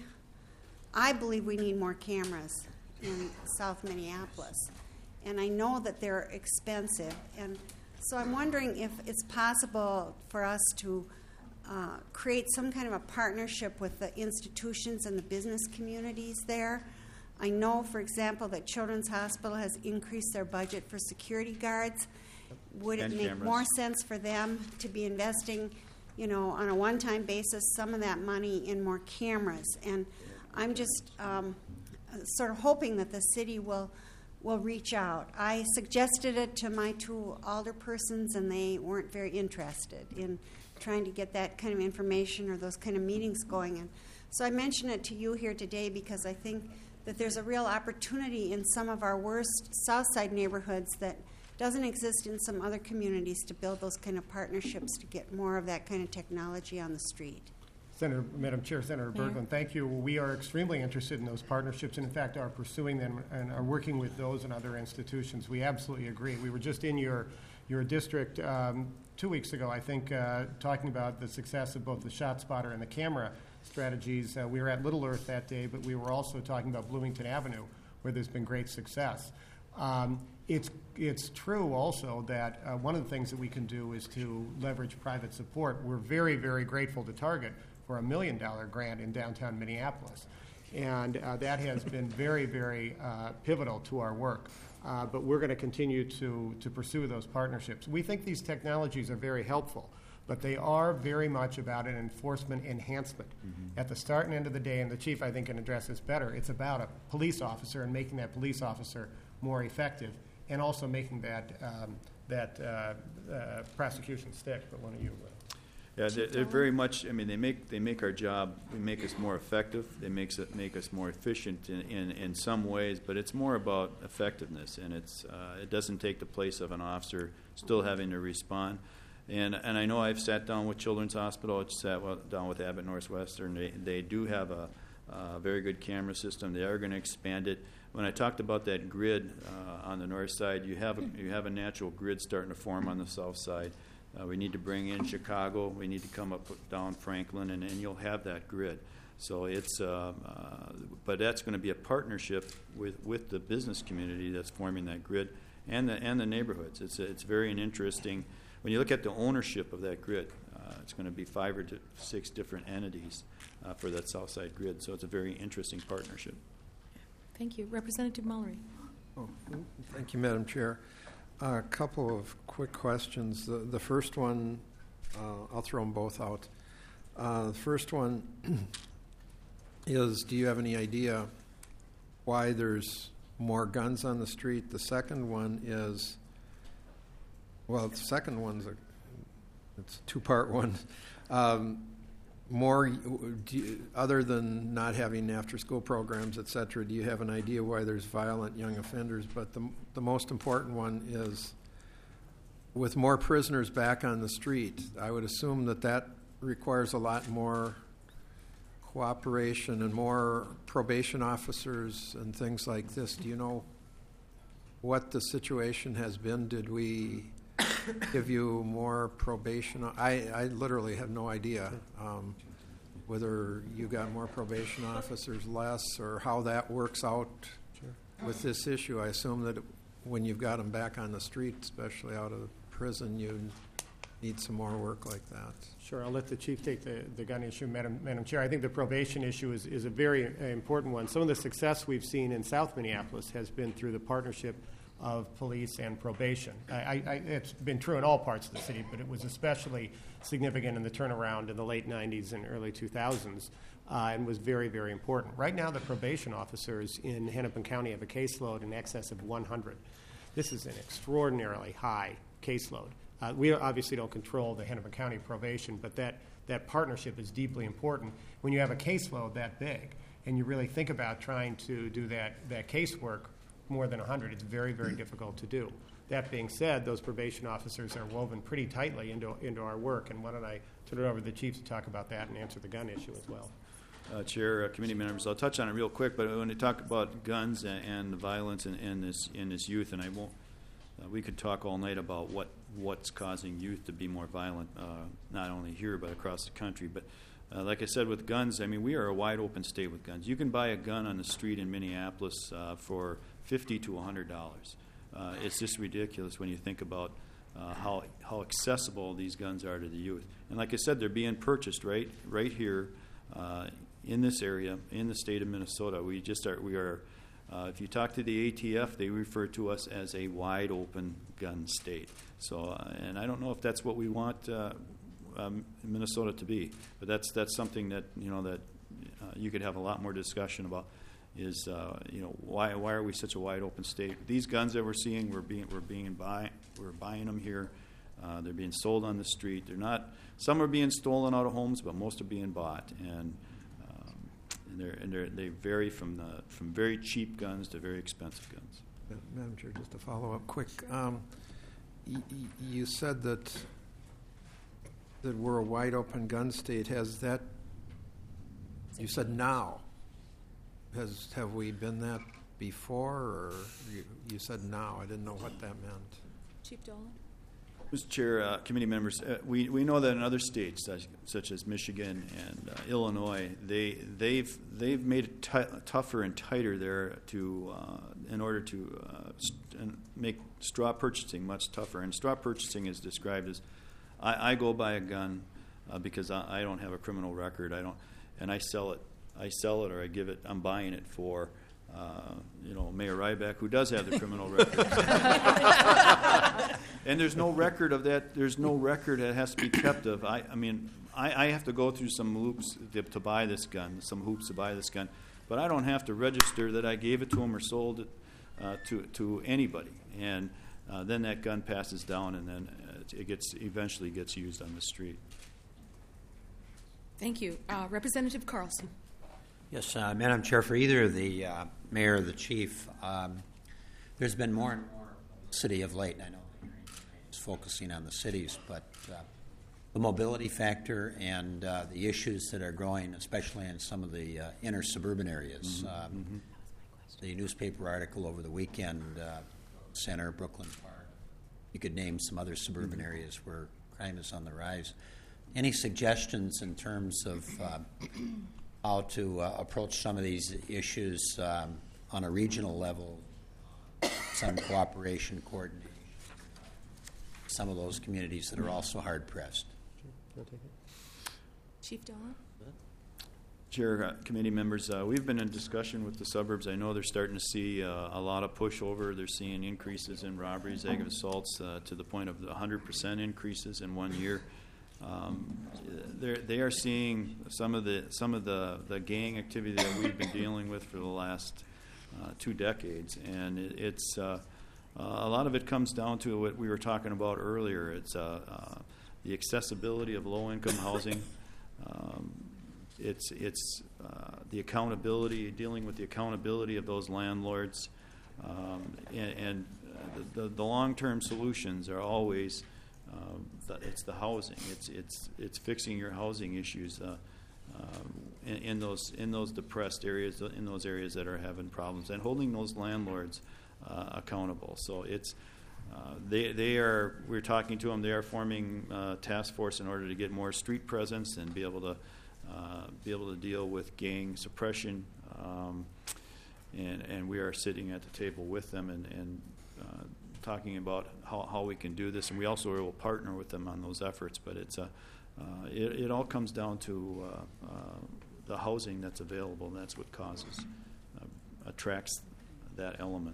I believe we need more cameras in South Minneapolis. And I know that they're expensive. And so I'm wondering if it's possible for us to uh, create some kind of a partnership with the institutions and the business communities there. I know, for example, that Children's Hospital has increased their budget for security guards. Would it And make cameras. more sense for them to be investing, you know, on a one-time basis, some of that money in more cameras? And I'm just um, sort of hoping that the city will will reach out. I suggested it to my two alderpersons, and they weren't very interested in trying to get that kind of information or those kind of meetings going. And so I mention it to you here today because I think that there's a real opportunity in some of our worst South Side neighborhoods that doesn't exist in some other communities to build those kind of partnerships to get more of that kind of technology on the street. Senator, Madam Chair, Senator Mayor. Berglund, thank you. We are extremely interested in those partnerships and, in fact, are pursuing them and are working with those and other institutions. We absolutely agree. We were just in your, your district um, two weeks ago, I think, uh, talking about the success of both the ShotSpotter and the camera strategies. Uh, we were at Little Earth that day, but we were also talking about Bloomington Avenue, where there's been great success. Um, it's, it's true also that uh, one of the things that we can do is to leverage private support. We're very, very grateful to Target for a million dollar grant in downtown Minneapolis. And uh, that has been very, very uh, pivotal to our work. Uh, but we're going to continue to, to pursue those partnerships. We think these technologies are very helpful, but they are very much about an enforcement enhancement. Mm-hmm. At the start and end of the day, and the chief, I think, can address this better, it's about a police officer and making that police officer more effective and also making that, um, that uh, uh, prosecution stick. But one of you... Uh, Yeah, they're, they're very much, I mean, they make, they make our job, they make us more effective, they makes it, make us more efficient in, in, in some ways, but it's more about effectiveness, and it's, uh, it doesn't take the place of an officer still having to respond. And, and I know I've sat down with Children's Hospital, I've sat well, down with Abbott Northwestern. They, they do have a, a very good camera system. They are going to expand it. When I talked about that grid uh, on the north side, you have a, you have a natural grid starting to form on the south side. Uh, we need to bring in Chicago. We need to come up down Franklin, and, and you'll have that grid. So it's, uh, uh, but that's going to be a partnership with, with the business community that's forming that grid, and the and the neighborhoods. It's it's very interesting when you look at the ownership of that grid. Uh, it's going to be five or six different entities uh, for that south side grid. So it's a very interesting partnership. Thank you. Representative Mullery. Oh, thank you, Madam Chair. A couple of quick questions. The, the first one, uh, I'll throw them both out. Uh, the first one is, do you have any idea why there's more guns on the street? The second one is, well, the second one's a, it's a two-part one. Um, more, do you, other than not having after-school programs, et cetera, do you have an idea why there's violent young offenders? But the the most important one is with more prisoners back on the street, I would assume that that requires a lot more cooperation and more probation officers and things like this. Do you know what the situation has been? Did we give you more probation? I, I literally have no idea um, whether you got more probation officers, less, or how that works out with this issue. I assume that when you've got them back on the street, especially out of prison, you need some more work like that. Sure, I'll let the chief take the, the gun issue, Madam, Madam Chair. I think the probation issue is, is a very uh, important one. Some of the success we've seen in South Minneapolis has been through the partnership of police and probation. I, I, it's been true in all parts of the city, but it was especially significant in the turnaround in the late nineties and early two thousands, uh, and was very, very important. Right now, the probation officers in Hennepin County have a caseload in excess of one hundred. This is an extraordinarily high caseload. Uh, we obviously don't control the Hennepin County probation, but that, that partnership is deeply important when you have a caseload that big and you really think about trying to do that, that casework more than one hundred. It's very, very difficult to do. That being said, those probation officers are woven pretty tightly into, into our work, and why don't I turn it over to the chief to talk about that and answer the gun issue as well. Uh, Chair, uh, committee members, I'll touch on it real quick, but when you talk about guns and, and the violence in, in, this, in this youth, and I won't, uh, we could talk all night about what, what's causing youth to be more violent, uh, not only here but across the country. But uh, like I said, with guns, I mean, we are a wide open state with guns. You can buy a gun on the street in Minneapolis uh, for fifty to one hundred dollars. Uh, it's just ridiculous when you think about uh, how how accessible these guns are to the youth. And like I said, they're being purchased right right here uh, in this area in the state of Minnesota. We just are we are. Uh, if you talk to the A T F, they refer to us as a wide open gun state. So, uh, and I don't know if that's what we want uh, um, Minnesota to be, but that's that's something that you know that uh, you could have a lot more discussion about. Is uh, you know why why are we such a wide open state? These guns that we're seeing, we're being we're being buy we're buying them here. Uh, they're being sold on the street. They're not. Some are being stolen out of homes, but most are being bought, and, um, and they're and they're, they vary from the from very cheap guns to very expensive guns. Madam Chair, just to follow up quick, um, y- y- you said that that we're a wide open gun state. Has that? You said now. Has have we been that before, or you, you said now? I didn't know what that meant. Chief Dolan? Mister Chair, uh, committee members, uh, we, we know that in other states such, such as Michigan and uh, Illinois, they they've they've made it t- tougher and tighter there to uh, in order to uh, st- make straw purchasing much tougher. And straw purchasing is described as I, I go buy a gun uh, because I, I don't have a criminal record. I don't, and I sell it. I sell it or I give it. I'm buying it for. Uh, you know, Mayor Ryback, who does have the criminal record. And there's no record of that. There's no record that has to be kept of. I, I mean, I, I have to go through some loops to, to buy this gun, some hoops to buy this gun. But I don't have to register that I gave it to him or sold it uh, to, to anybody. And uh, then that gun passes down and then it gets eventually gets used on the street. Thank you. Uh, Representative Carlson. Yes, uh, Madam Chair, for either the uh, mayor or the chief, um, there's been more and more city of late, and I know it's focusing on the cities, but uh, the mobility factor and uh, the issues that are growing, especially in some of the uh, inner suburban areas. Mm-hmm. Um, mm-hmm. The newspaper article over the weekend, uh, Center, Brooklyn Park, you could name some other suburban mm-hmm. areas where crime is on the rise. Any suggestions in terms of uh, how to uh, approach some of these issues um, on a regional level, some cooperation, coordination, some of those communities that are also hard-pressed? Chief Dolan? Chair, uh, committee members, uh, we've been in discussion with the suburbs. I know they're starting to see uh, a lot of pushover. They're seeing increases in robberies, aggravated assaults, uh, to the point of one hundred percent increases in one year. Um, they are seeing some of the some of the, the gang activity that we've been dealing with for the last uh, two decades, and it, it's uh, uh, a lot of it comes down to what we were talking about earlier. It's uh, uh, the accessibility of low-income housing. Um, it's it's uh, the accountability, dealing with the accountability of those landlords, um, and, and the, the, the long-term solutions are always um, the, it's the housing. It's it's it's fixing your housing issues uh, um, in, in those in those depressed areas, in those areas that are having problems, and holding those landlords uh, accountable. So it's uh, they they are we're talking to them. They are forming a task force in order to get more street presence and be able to uh, be able to deal with gang suppression. Um, and and we are sitting at the table with them and and uh, talking about how, how we can do this, and we also will partner with them on those efforts. But it's a, uh, it, it all comes down to uh, uh, the housing that's available, and that's what causes, uh, attracts that element.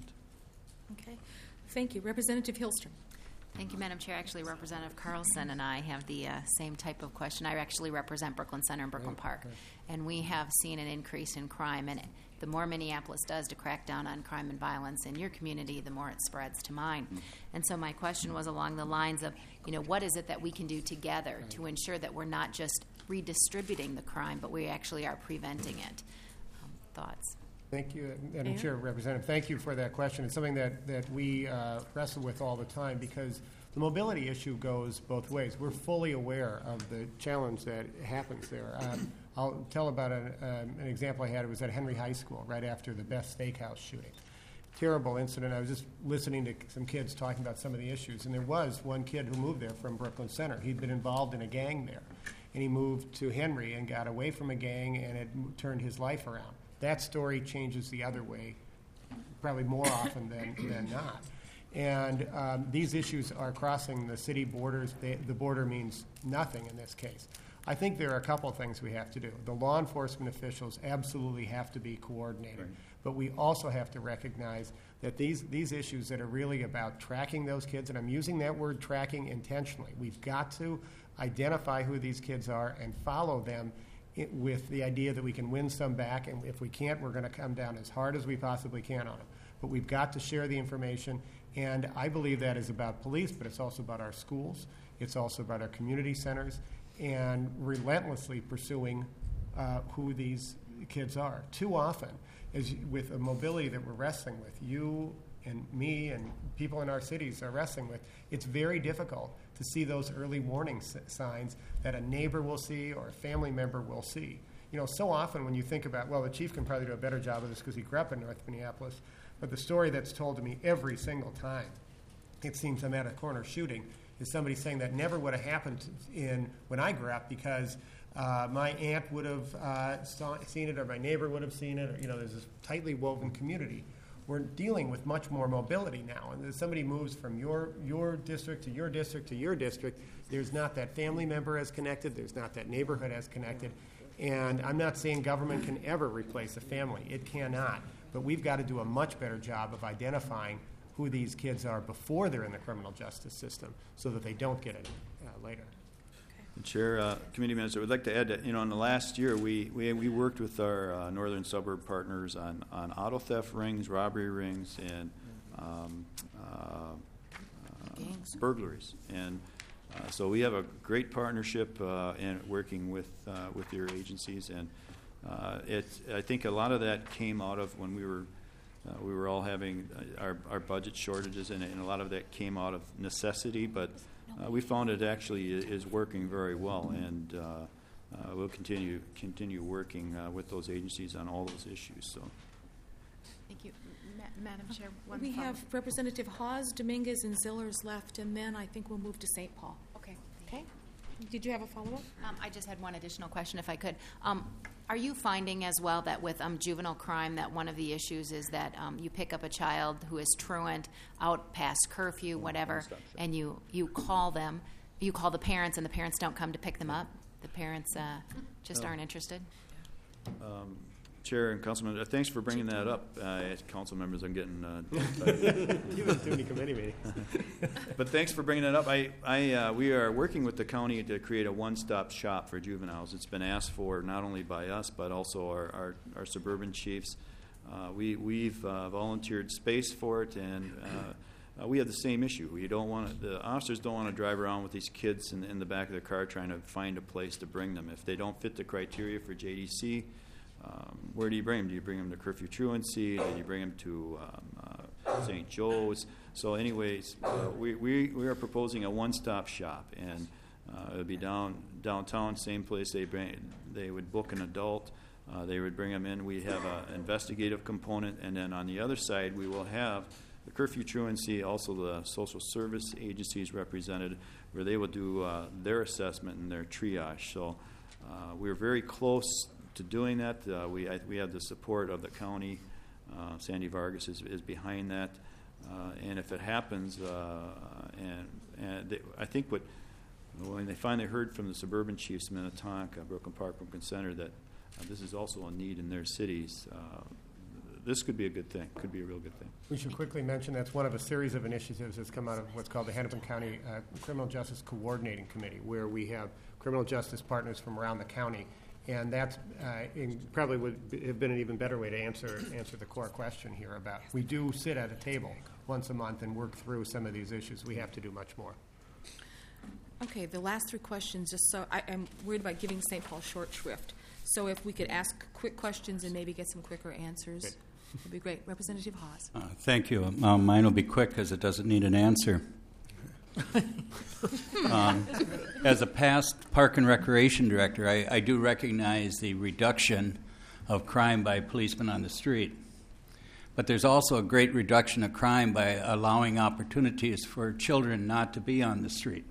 Okay. Thank you. Representative Hillstrom. Thank you, Madam Chair. Actually, Representative Carlson and I have the uh, same type of question. I actually represent Brooklyn Center and Brooklyn Park, and we have seen an increase in crime. And the more Minneapolis does to crack down on crime and violence in your community, the more it spreads to mine. And so my question was along the lines of, you know, what is it that we can do together to ensure that we're not just redistributing the crime, but we actually are preventing it? Um, thoughts? Thank you, Madam Chair, Representative. Thank you for that question. It's something that, that we uh, wrestle with all the time because the mobility issue goes both ways. We're fully aware of the challenge that happens there. Um, I'll tell about an, um, an example I had. It was at Henry High School right after the Best Steakhouse shooting. Terrible incident. I was just listening to some kids talking about some of the issues, and there was one kid who moved there from Brooklyn Center. He'd been involved in a gang there, and he moved to Henry and got away from a gang, and it m- turned his life around. That story changes the other way probably more often than, than not. And um, these issues are crossing the city borders. They, the border means nothing in this case. I think there are a couple of things we have to do. The law enforcement officials absolutely have to be coordinated. Right. But we also have to recognize that these, these issues that are really about tracking those kids, and I'm using that word tracking intentionally, we've got to identify who these kids are and follow them It, with the idea that we can win some back, and if we can't, we're going to come down as hard as we possibly can on them. But we've got to share the information, and I believe that is about police, but it's also about our schools. It's also about our community centers, and relentlessly pursuing uh, who these kids are. Too often, as you, with a mobility that we're wrestling with, you and me and people in our cities are wrestling with, it's very difficult to see those early warning s- signs that a neighbor will see or a family member will see. You know, so often when you think about, well, the chief can probably do a better job of this because he grew up in North Minneapolis, but the story that's told to me every single time, it seems I'm at a corner shooting, is somebody saying that never would have happened in when I grew up because uh, my aunt would have uh, saw, seen it or my neighbor would have seen it. Or, you know, there's this tightly woven community. We're dealing with much more mobility now. And if somebody moves from your, your district to your district to your district, there's not that family member as connected, there's not that neighborhood as connected. And I'm not saying government can ever replace a family. It cannot. But we've got to do a much better job of identifying who these kids are before they're in the criminal justice system so that they don't get it uh, later. Chair, uh, Committee Minister, I would like to add that, you know, in the last year, we, we, we worked with our uh, northern suburb partners on, on auto theft rings, robbery rings, and um, uh, uh, burglaries. And uh, so we have a great partnership uh, in working with, uh, with your agencies. And uh, it, I think a lot of that came out of when we were uh, we were all having our, our budget shortages, and, and a lot of that came out of necessity, but Uh, we found it actually is working very well, and uh, uh, we'll continue continue working uh, with those agencies on all those issues. So, Thank you, Ma- Madam Chair. One We follow- have Representative Hawes, Dominguez, and Zillers left, and then I think we'll move to Saint Paul. Okay. Okay? Did you have a follow-up? Um, I just had one additional question, if I could. Um, are you finding as well that with um, juvenile crime that one of the issues is that um, you pick up a child who is truant, out past curfew, whatever, and you, you call them, you call the parents, and the parents don't come to pick them up? The parents uh, just aren't interested? um, Chair and Councilman, uh, thanks for bringing that up. Uh, as council members, I'm getting uh, You've been doing committee meetings. But thanks for bringing that up. I, I, uh, we are working with the county to create a one-stop shop for juveniles. It's been asked for not only by us, but also our, our, our suburban chiefs. Uh, we, we've uh, volunteered space for it, and uh, uh, we have the same issue. We don't want the officers don't want to drive around with these kids in, in the back of their car trying to find a place to bring them. If they don't fit the criteria for J D C, Um, where do you bring them? Do you bring them to curfew truancy? Do you bring them to um, uh, Saint Joe's. So anyways, uh, we, we, we are proposing a one-stop shop, and uh, it would be down downtown, same place they bring, they would book an adult, uh, they would bring them in. We have an investigative component, and then on the other side, we will have the curfew truancy, also the social service agencies represented, where they will do uh, their assessment and their triage. So uh, we're very close to doing that. Uh, we I, we have the support of the county. Uh, Sandy Vargas is, is behind that, uh, and if it happens, uh, and and they, I think what when they finally heard from the suburban chiefs, Minnetonka, Brooklyn Park, Brooklyn Center, that uh, this is also a need in their cities. Uh, this could be a good thing. Could be a real good thing. We should quickly mention that's one of a series of initiatives that's come out of what's called the Hennepin County uh, Criminal Justice Coordinating Committee, where we have criminal justice partners from around the county. And that's uh, in, probably would be, have been an even better way to answer answer the core question here about. We do sit at a table once a month and work through some of these issues. We have to do much more. Okay, the last three questions, just so I, I'm worried about giving Saint Paul short shrift. So if we could ask quick questions and maybe get some quicker answers, Good. That'd be great. Representative Hawes. Uh, thank you. Um, mine will be quick because it doesn't need an answer. um, as a past Park and Recreation Director, I, I do recognize the reduction of crime by policemen on the street. But there's also a great reduction of crime by allowing opportunities for children not to be on the street.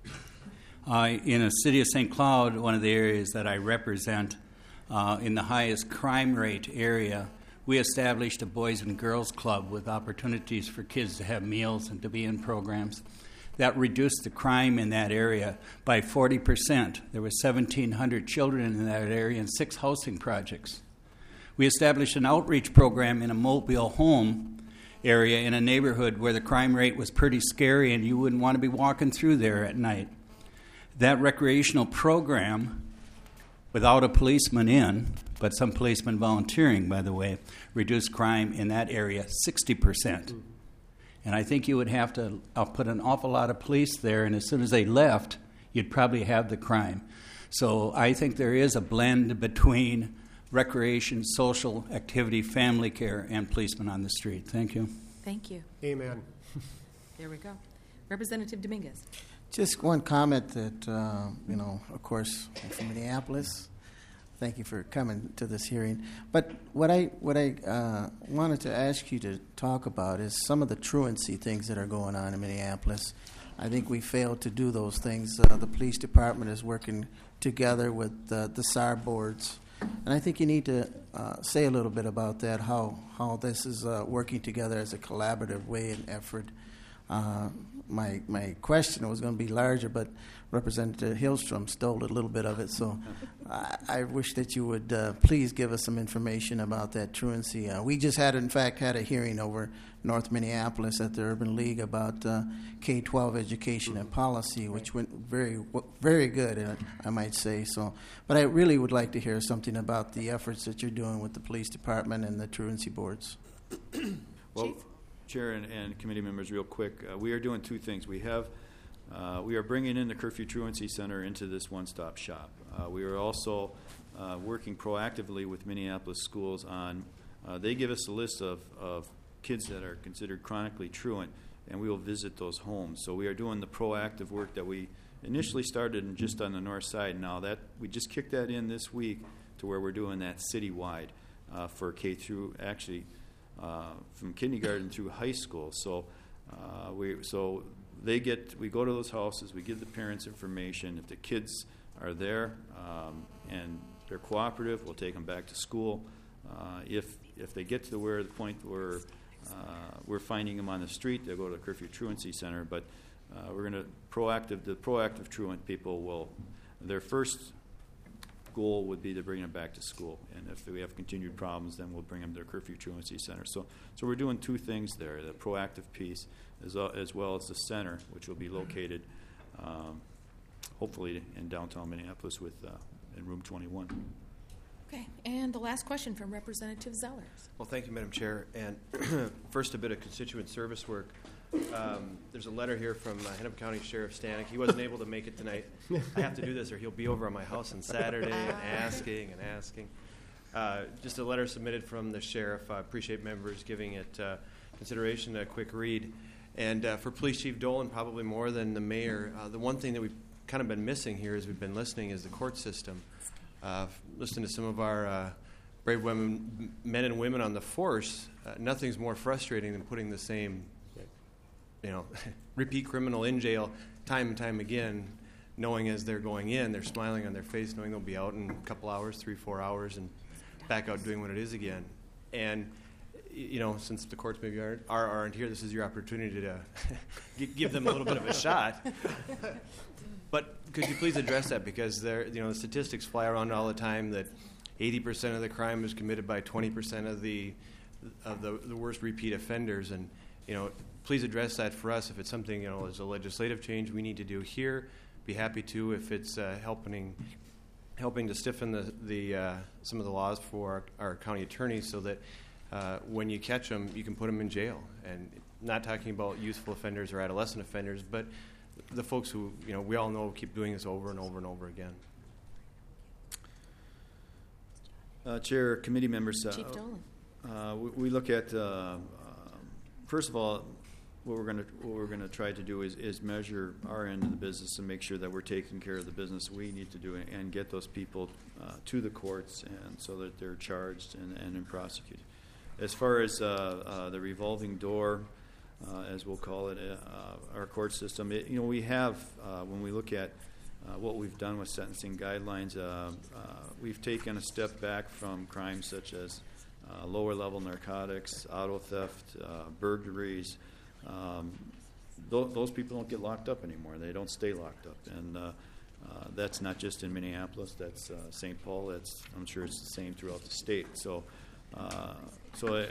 Uh, in the city of Saint Cloud, one of the areas that I represent uh, in the highest crime rate area, we established a Boys and Girls Club with opportunities for kids to have meals and to be in programs. That reduced the crime in that area by forty percent. There were seventeen hundred children in that area and six housing projects. We established an outreach program in a mobile home area in a neighborhood where the crime rate was pretty scary and you wouldn't want to be walking through there at night. That recreational program, without a policeman in, but some policemen volunteering, by the way, reduced crime in that area sixty percent. And I think you would have to uh, put an awful lot of police there, and as soon as they left, you'd probably have the crime. So I think there is a blend between recreation, social activity, family care, and policemen on the street. Thank you. Thank you. Amen. There we go. Representative Dominguez. Just one comment that, uh, you know, of course, I'm from Minneapolis. Thank you for coming to this hearing. But what I what I uh, wanted to ask you to talk about is some of the truancy things that are going on in Minneapolis. I think we failed to do those things. Uh, the police department is working together with uh, the S A R boards. And I think you need to uh, say a little bit about that, how, how this is uh, working together as a collaborative way and effort. Uh, my my question was going to be larger, but Representative Hillstrom stole a little bit of it. So I, I wish that you would uh, please give us some information about that truancy. Uh, we just had, in fact, had a hearing over North Minneapolis at the Urban League about uh, K twelve education and policy, which went very very good, uh, I might say. So, but I really would like to hear something about the efforts that you're doing with the police department and the truancy boards. Well, Chief? Chair and, and committee members, real quick, uh, we are doing two things. We have, uh, we are bringing in the Curfew Truancy Center into this one-stop shop. Uh, we are also uh, working proactively with Minneapolis schools on, uh, they give us a list of, of kids that are considered chronically truant, and we will visit those homes. So we are doing the proactive work that we initially started in just on the north side. Now that, we just kicked that in this week to where we're doing that citywide uh, for K through, actually, Uh, from kindergarten through high school. So uh, we so they get we go to those houses, we give the parents information. If the kids are there um, and they're cooperative, we'll take them back to school. Uh, if if they get to the where the point where uh, we're finding them on the street, they'll go to the Curfew Truancy Center. But uh, we're going to proactive the proactive truant people will their first goal would be to bring them back to school, and if we have continued problems, then we'll bring them to the Curfew Truancy Center. So, so we're doing two things there: the proactive piece, as well as, well as the center, which will be located, um, hopefully, in downtown Minneapolis, with uh, in room twenty-one. Okay, and the last question from Representative Zellers. Well, thank you, Madam Chair. And first, a bit of constituent service work. Um, there's a letter here from uh, Hennepin County Sheriff Stanek. He wasn't able to make it tonight. I have to do this, or he'll be over at my house on Saturday and asking and asking. Uh, just a letter submitted from the sheriff. I appreciate members giving it uh, to consideration, a quick read. And uh, for Police Chief Dolan, probably more than the mayor, uh, the one thing that we've kind of been missing here as we've been listening is the court system. Uh, listening to some of our uh, brave women, men and women on the force, uh, nothing's more frustrating than putting the same, you know, repeat criminal in jail time and time again, knowing as they're going in, they're smiling on their face, knowing they'll be out in a couple hours, three, four hours, and back out doing what it is again. And you know, since the courts maybe aren't, are, aren't here, this is your opportunity to give them a little bit of a shot. But could you please address that? Because there, you know, the statistics fly around all the time that eighty percent of the crime is committed by twenty percent of the of the, the worst repeat offenders. And, you know, please address that for us. If it's something, you know, as a legislative change we need to do here, be happy to. If it's uh, helping helping to stiffen the, the uh, some of the laws for our, our county attorneys so that Uh, when you catch them, you can put them in jail. And not talking about youthful offenders or adolescent offenders, but the folks who, you know, we all know keep doing this over and over and over again. Uh, Chair, committee members, uh, Chief Dolan. uh, we, we look at, uh, uh, first of all, what we're going to what we're going to try to do is, is measure our end of the business and make sure that we're taking care of the business we need to do and, and get those people uh, to the courts and so that they're charged and, and, and prosecuted. As far as uh, uh, the revolving door, uh, as we'll call it, uh, our court system, it, you know, we have, uh, when we look at uh, what we've done with sentencing guidelines, uh, uh, we've taken a step back from crimes such as uh, lower-level narcotics, auto theft, uh, burglaries. Um, th- those people don't get locked up anymore. They don't stay locked up. And uh, uh, that's not just in Minneapolis. That's uh, Saint Paul. That's, I'm sure it's the same throughout the state. So. Uh, so uh,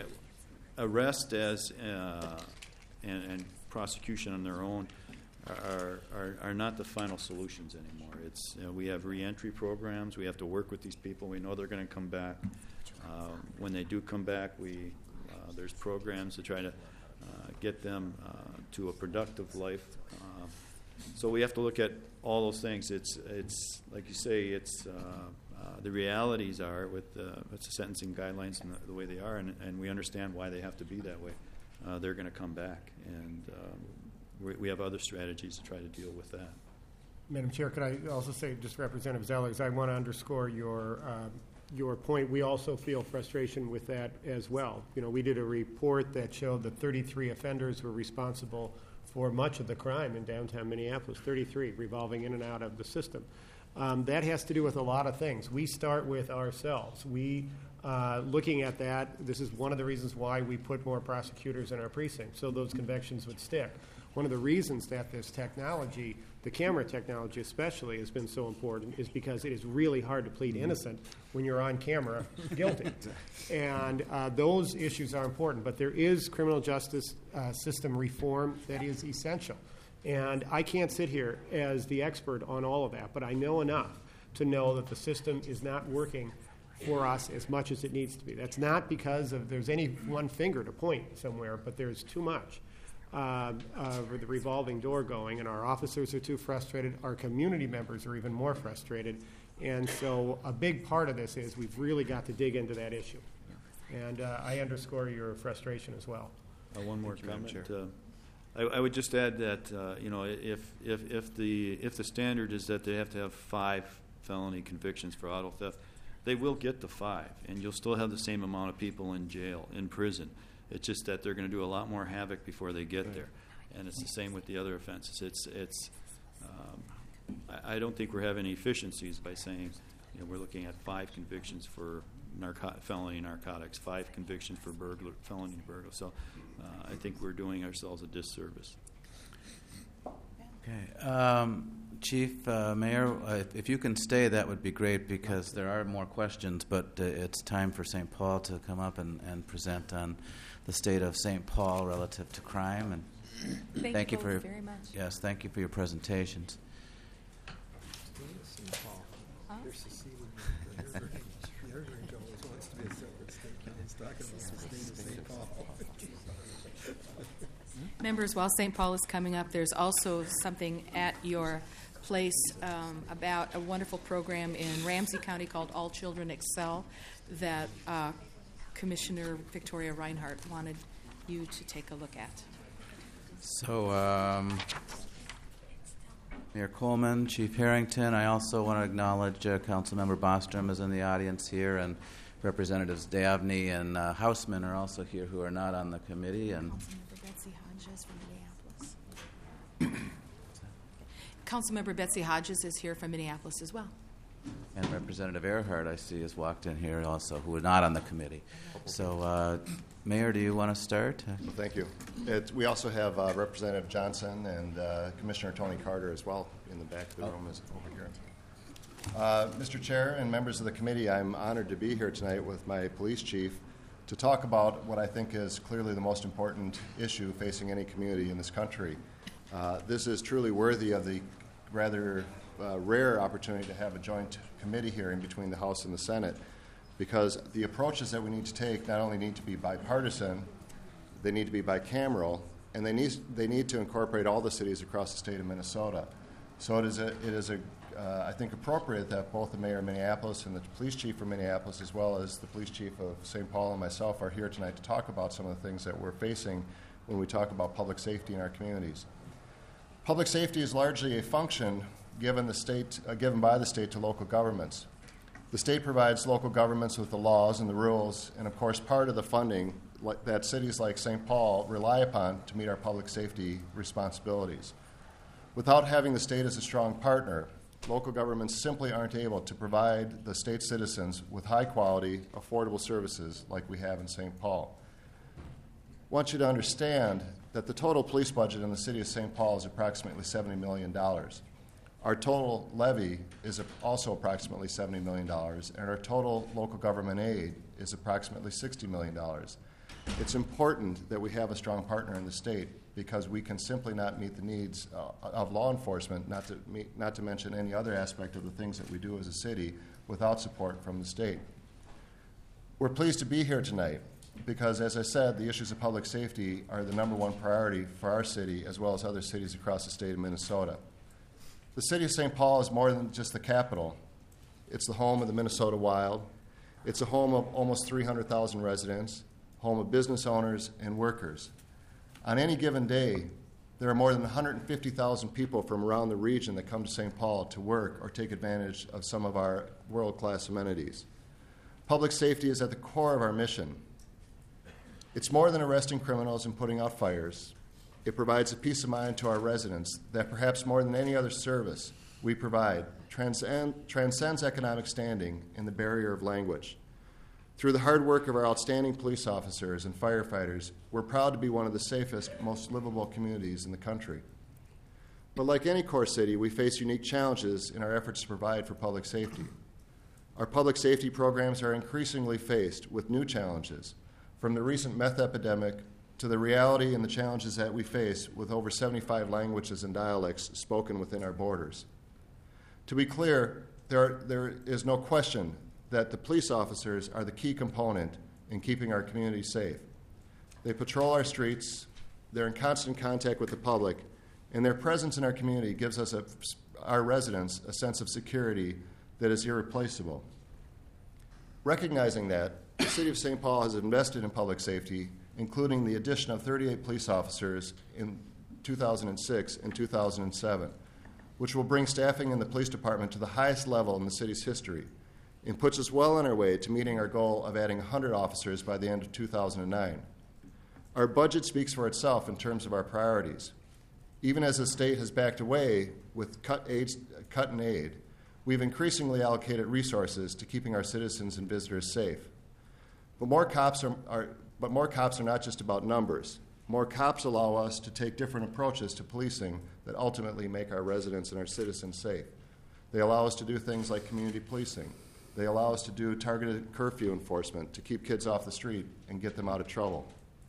arrest as uh, and, and prosecution on their own are, are, are not the final solutions anymore. It's you know, we have reentry programs. We have to work with these people. We know they're going to come back. Uh, when they do come back, we uh, there's programs to try to uh, get them uh, to a productive life. Uh, so we have to look at all those things. It's it's like you say. It's uh, Uh, the realities are with, uh, with the sentencing guidelines and the, the way they are, and, and we understand why they have to be that way. Uh, they're going to come back, and um, we, we have other strategies to try to deal with that. Madam Chair, could I also say, just Representative Zellers, I want to underscore your uh, your point. We also feel frustration with that as well. You know, we did a report that showed that thirty-three offenders were responsible for much of the crime in downtown Minneapolis, thirty-three revolving in and out of the system. Um, that has to do with a lot of things. We start with ourselves. We, uh, looking at that, this is one of the reasons why we put more prosecutors in our precinct, so those convictions would stick. One of the reasons that this technology, the camera technology especially, has been so important is because it is really hard to plead innocent when you're on camera guilty. And uh, those issues are important, but there is criminal justice uh, system reform that is essential. And I can't sit here as the expert on all of that, but I know enough to know that the system is not working for us as much as it needs to be. That's not because of there's any one finger to point somewhere, but there's too much uh, of the revolving door going, and our officers are too frustrated. Our community members are even more frustrated. And so a big part of this is we've really got to dig into that issue. And uh, I underscore your frustration as well. Uh, one more Thank you, comment. Madam Uh, I, I would just add that uh, you know if, if if the if the standard is that they have to have five felony convictions for auto theft, they will get the five, and you'll still have the same amount of people in jail, in prison. It's just that they're going to do a lot more havoc before they get there, and it's the same with the other offenses. It's it's. Um, I, I don't think we're having efficiencies by saying, you know, we're looking at five convictions for narco- felony narcotics, five convictions for burglar, felony burglary. So uh, I think we're doing ourselves a disservice. Okay. Um, Chief, uh, Mayor, uh, if you can stay, that would be great because there are more questions, but uh, it's time for Saint Paul to come up and, and present on the state of Saint Paul relative to crime. And Thank, thank you you both for very much. Yes, thank you for your presentations. Huh? Members, while Saint Paul is coming up, there's also something at your place um, about a wonderful program in Ramsey County called All Children Excel that uh, Commissioner Victoria Reinhardt wanted you to take a look at. So, um, Mayor Coleman, Chief Harrington, I also want to acknowledge uh, Councilmember Bostrom is in the audience here, and Representatives Dabney and uh, Houseman are also here who are not on the committee. And Councilmember Betsy Hodges from Minneapolis. Councilmember Betsy Hodges is here from Minneapolis as well. And Representative Earhart, I see, has walked in here also, who are not on the committee. So, uh, Mayor, do you want to start? Well, thank you. It, we also have uh, Representative Johnson and uh, Commissioner Tony Carter as well in the back of the room is over here. Uh, Mister Chair and members of the committee, I'm honored to be here tonight with my police chief to talk about what I think is clearly the most important issue facing any community in this country. Uh, this is truly worthy of the rather uh, rare opportunity to have a joint committee hearing between the House and the Senate, because the approaches that we need to take not only need to be bipartisan, they need to be bicameral, and they need, they need to incorporate all the cities across the state of Minnesota. So it is, a, it is a, uh, I think, appropriate that both the mayor of Minneapolis and the police chief of Minneapolis, as well as the police chief of Saint Paul and myself, are here tonight to talk about some of the things that we're facing when we talk about public safety in our communities. Public safety is largely a function given, the state, uh, given by the state to local governments. The state provides local governments with the laws and the rules, and of course part of the funding that cities like Saint Paul rely upon to meet our public safety responsibilities. Without having the state as a strong partner, local governments simply aren't able to provide the state citizens with high-quality, affordable services like we have in Saint Paul. I want you to understand that the total police budget in the city of Saint Paul is approximately seventy million dollars. Our total levy is also approximately seventy million dollars, and our total local government aid is approximately sixty million dollars. It's important that we have a strong partner in the state because we can simply not meet the needs uh, of law enforcement, not to, meet, not to mention any other aspect of the things that we do as a city, without support from the state. We're pleased to be here tonight because, as I said, the issues of public safety are the number one priority for our city as well as other cities across the state of Minnesota. The city of Saint Paul is more than just the capital. It's the home of the Minnesota Wild. It's a home of almost three hundred thousand residents, home of business owners and workers. On any given day, there are more than one hundred fifty thousand people from around the region that come to Saint Paul to work or take advantage of some of our world-class amenities. Public safety is at the core of our mission. It's more than arresting criminals and putting out fires. It provides a peace of mind to our residents that perhaps more than any other service we provide transcend, transcends economic standing and the barrier of language. Through the hard work of our outstanding police officers and firefighters, we're proud to be one of the safest, most livable communities in the country. But like any core city, we face unique challenges in our efforts to provide for public safety. Our public safety programs are increasingly faced with new challenges, from the recent meth epidemic to the reality and the challenges that we face with over seventy-five languages and dialects spoken within our borders. To be clear, there, are, there is no question that the police officers are the key component in keeping our community safe. They patrol our streets, they're in constant contact with the public, and their presence in our community gives us, a, our residents, a sense of security that is irreplaceable. Recognizing that, the City of Saint Paul has invested in public safety, including the addition of thirty-eight police officers in two thousand six and two thousand seven, which will bring staffing in the police department to the highest level in the city's history, and puts us well on our way to meeting our goal of adding one hundred officers by the end of two thousand nine. Our budget speaks for itself in terms of our priorities. Even as the state has backed away with cut, aid, cut in aid, we've increasingly allocated resources to keeping our citizens and visitors safe. But more cops are, are, but more cops are not just about numbers. More cops allow us to take different approaches to policing that ultimately make our residents and our citizens safe. They allow us to do things like community policing. They allow us to do targeted curfew enforcement to keep kids off the street and get them out of trouble.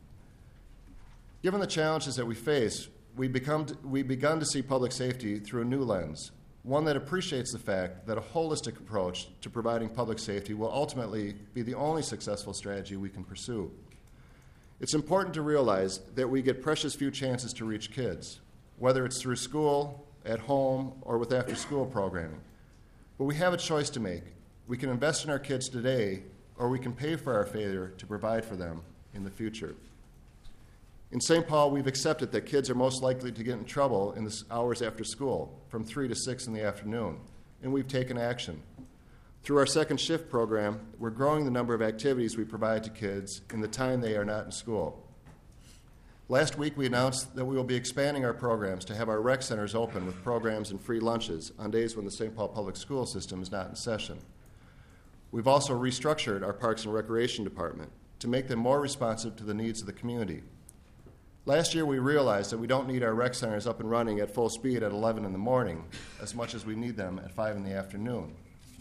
Given the challenges that we face, we become, we've begun to see public safety through a new lens, one that appreciates the fact that a holistic approach to providing public safety will ultimately be the only successful strategy we can pursue. It's important to realize that we get precious few chances to reach kids, whether it's through school, at home, or with after-school programming. But we have a choice to make. We can invest in our kids today, or we can pay for our failure to provide for them in the future. In Saint Paul, we've accepted that kids are most likely to get in trouble in the hours after school, from three to six in the afternoon, and we've taken action. Through our second shift program, we're growing the number of activities we provide to kids in the time they are not in school. Last week, we announced that we will be expanding our programs to have our rec centers open with programs and free lunches on days when the Saint Paul Public School System is not in session. We've also restructured our Parks and Recreation Department to make them more responsive to the needs of the community. Last year, we realized that we don't need our rec centers up and running at full speed at eleven in the morning as much as we need them at five in the afternoon.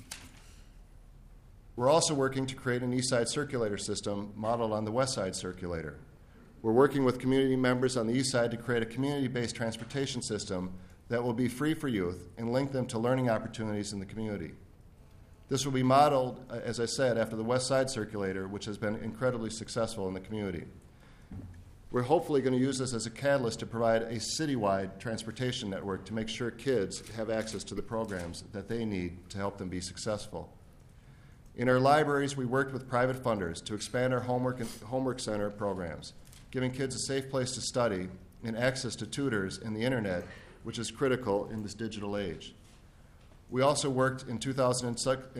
We're also working to create an East Side Circulator system modeled on the West Side Circulator. We're working with community members on the East Side to create a community-based transportation system that will be free for youth and link them to learning opportunities in the community. This will be modeled, as I said, after the West Side Circulator, which has been incredibly successful in the community. We're hopefully going to use this as a catalyst to provide a citywide transportation network to make sure kids have access to the programs that they need to help them be successful. In our libraries, we worked with private funders to expand our homework and homework center programs, giving kids a safe place to study and access to tutors and the internet, which is critical in this digital age. We also worked in two thousand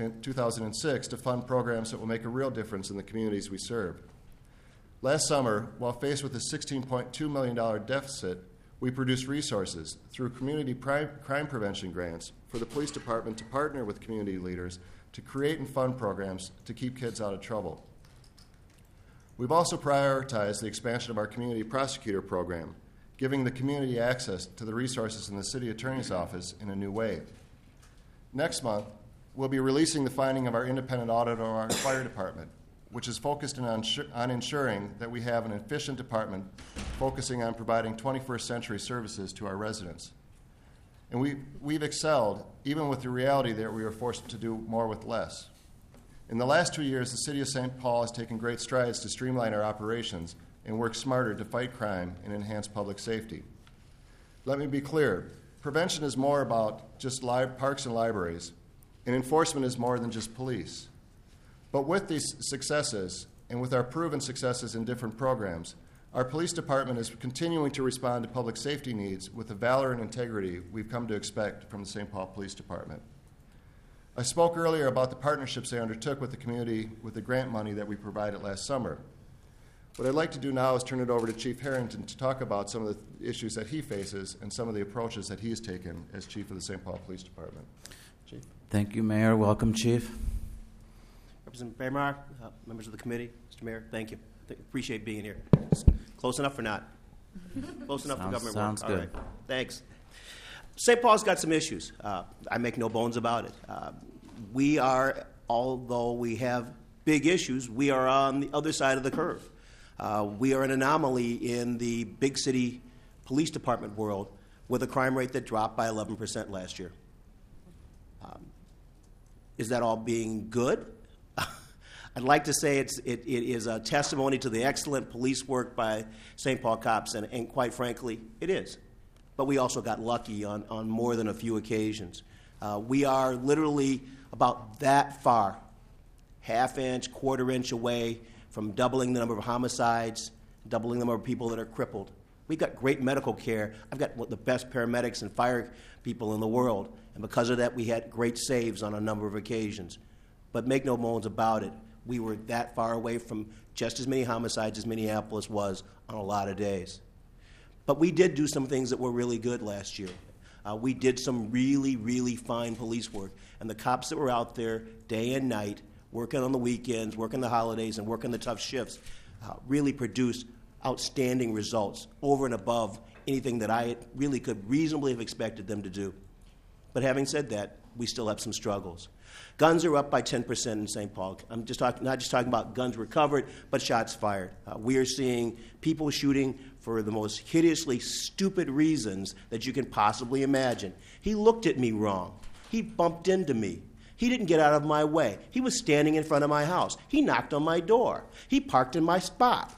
six to fund programs that will make a real difference in the communities we serve. Last summer, while faced with a sixteen point two million dollars deficit, we produced resources through community crime prevention grants for the police department to partner with community leaders to create and fund programs to keep kids out of trouble. We've also prioritized the expansion of our community prosecutor program, giving the community access to the resources in the city attorney's office in a new way. Next month, we'll be releasing the finding of our independent audit of our fire department, which is focused on, on ensuring that we have an efficient department focusing on providing twenty-first century services to our residents. And we, we've excelled, even with the reality that we are forced to do more with less. In the last two years, the City of Saint Paul has taken great strides to streamline our operations and work smarter to fight crime and enhance public safety. Let me be clear, prevention is more about just li- parks and libraries, and enforcement is more than just police. But with these successes, and with our proven successes in different programs, our police department is continuing to respond to public safety needs with the valor and integrity we've come to expect from the Saint Paul Police Department. I spoke earlier about the partnerships they undertook with the community with the grant money that we provided last summer. What I'd like to do now is turn it over to Chief Harrington to talk about some of the issues that he faces and some of the approaches that he's taken as Chief of the Saint Paul Police Department. Chief. Thank you, Mayor. Welcome, Chief. Representative Behrmar, uh, members of the committee, Mister Mayor, thank you. Th- appreciate being here. Close enough or not? Close enough for Sounds- government sounds work. All good. right. Thanks. Saint Paul's got some issues. Uh, I make no bones about it. Uh, we are, although we have big issues, we are on the other side of the curve. Uh, we are an anomaly in the big city police department world with a crime rate that dropped by eleven percent last year. Um, is that all being good? I'd like to say it's, it, it is a testimony to the excellent police work by Saint Paul cops, and, and quite frankly, it is. But we also got lucky on, on more than a few occasions. Uh, we are literally about that far, half inch, quarter inch away from doubling the number of homicides, doubling the number of people that are crippled. We've got great medical care. I've got one of the best paramedics and fire people in the world, and because of that, we had great saves on a number of occasions. But make no bones about it, we were that far away from just as many homicides as Minneapolis was on a lot of days. But we did do some things that were really good last year. Uh, we did some really, really fine police work. And the cops that were out there day and night, working on the weekends, working the holidays, and working the tough shifts, uh, really produced outstanding results over and above anything that I really could reasonably have expected them to do. But having said that, we still have some struggles. Guns are up by ten percent in Saint Paul. I'm just talk, not just talking about guns recovered, but shots fired. Uh, we are seeing people shooting for the most hideously stupid reasons that you can possibly imagine. He looked at me wrong. He bumped into me. He didn't get out of my way. He was standing in front of my house. He knocked on my door. He parked in my spot.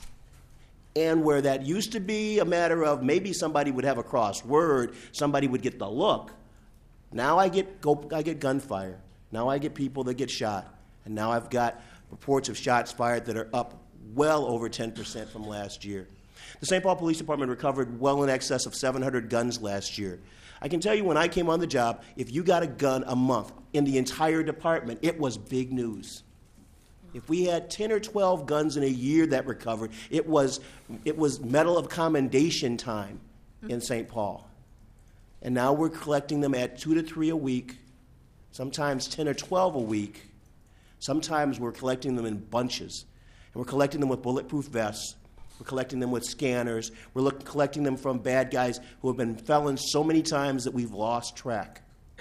And where that used to be a matter of maybe somebody would have a cross word, somebody would get the look, now I get go, I get gunfire. Now I get people that get shot. And now I've got reports of shots fired that are up well over ten percent from last year. The Saint Paul Police Department recovered well in excess of seven hundred guns last year. I can tell you when I came on the job, if you got a gun a month in the entire department, it was big news. If we had ten or twelve guns in a year that recovered, it was, it was Medal of Commendation time in Saint Paul. And now we're collecting them at two to three a week, sometimes ten or twelve a week. Sometimes we're collecting them in bunches. And we're collecting them with bulletproof vests. We're collecting them with scanners. We're look, collecting them from bad guys who have been felons so many times that we've lost track.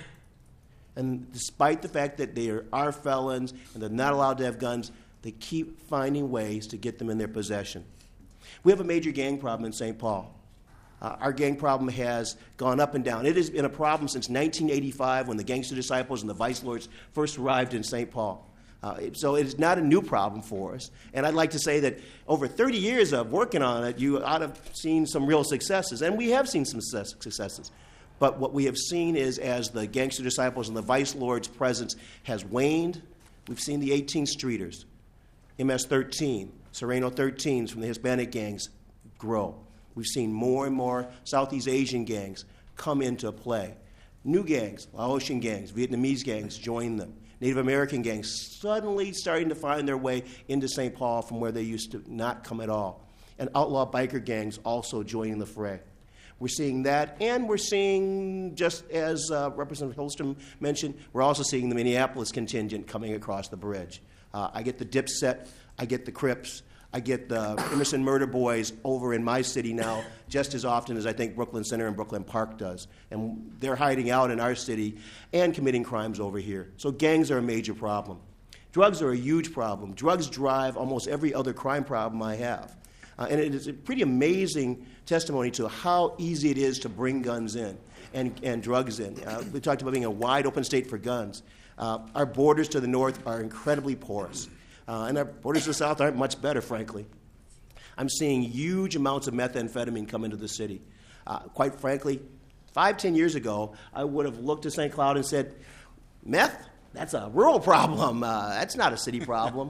And despite the fact that they are, are felons and they're not allowed to have guns, they keep finding ways to get them in their possession. We have a major gang problem in Saint Paul. Uh, our gang problem has gone up and down. It has been a problem since nineteen eighty-five when the Gangster Disciples and the Vice Lords first arrived in Saint Paul. Uh, so it is not a new problem for us. And I'd like to say that over thirty years of working on it, you ought to have seen some real successes. And we have seen some success, successes. But what we have seen is as the Gangster Disciples and the Vice Lords' presence has waned, we've seen the eighteen streeters, M S thirteen, Sereno thirteens from the Hispanic gangs grow. We've seen more and more Southeast Asian gangs come into play. New gangs, Laotian gangs, Vietnamese gangs join them. Native American gangs suddenly starting to find their way into Saint Paul from where they used to not come at all. And outlaw biker gangs also joining the fray. We're seeing that, and we're seeing, just as uh, Representative Hillstrom mentioned, we're also seeing the Minneapolis contingent coming across the bridge. Uh, I get the Dipset, I get the Crips, I get the Emerson Murder Boys over in my city now just as often as I think Brooklyn Center and Brooklyn Park does. And they're hiding out in our city and committing crimes over here. So gangs are a major problem. Drugs are a huge problem. Drugs drive almost every other crime problem I have. Uh, and it is a pretty amazing testimony to how easy it is to bring guns in and, and drugs in. Uh, we talked about being a wide open state for guns. Uh, our borders to the north are incredibly porous. Uh, and our borders to the south aren't much better, frankly. I'm seeing huge amounts of methamphetamine come into the city. Uh, quite frankly, five, ten years ago, I would have looked at Saint Cloud and said, meth? That's a rural problem. Uh, that's not a city problem.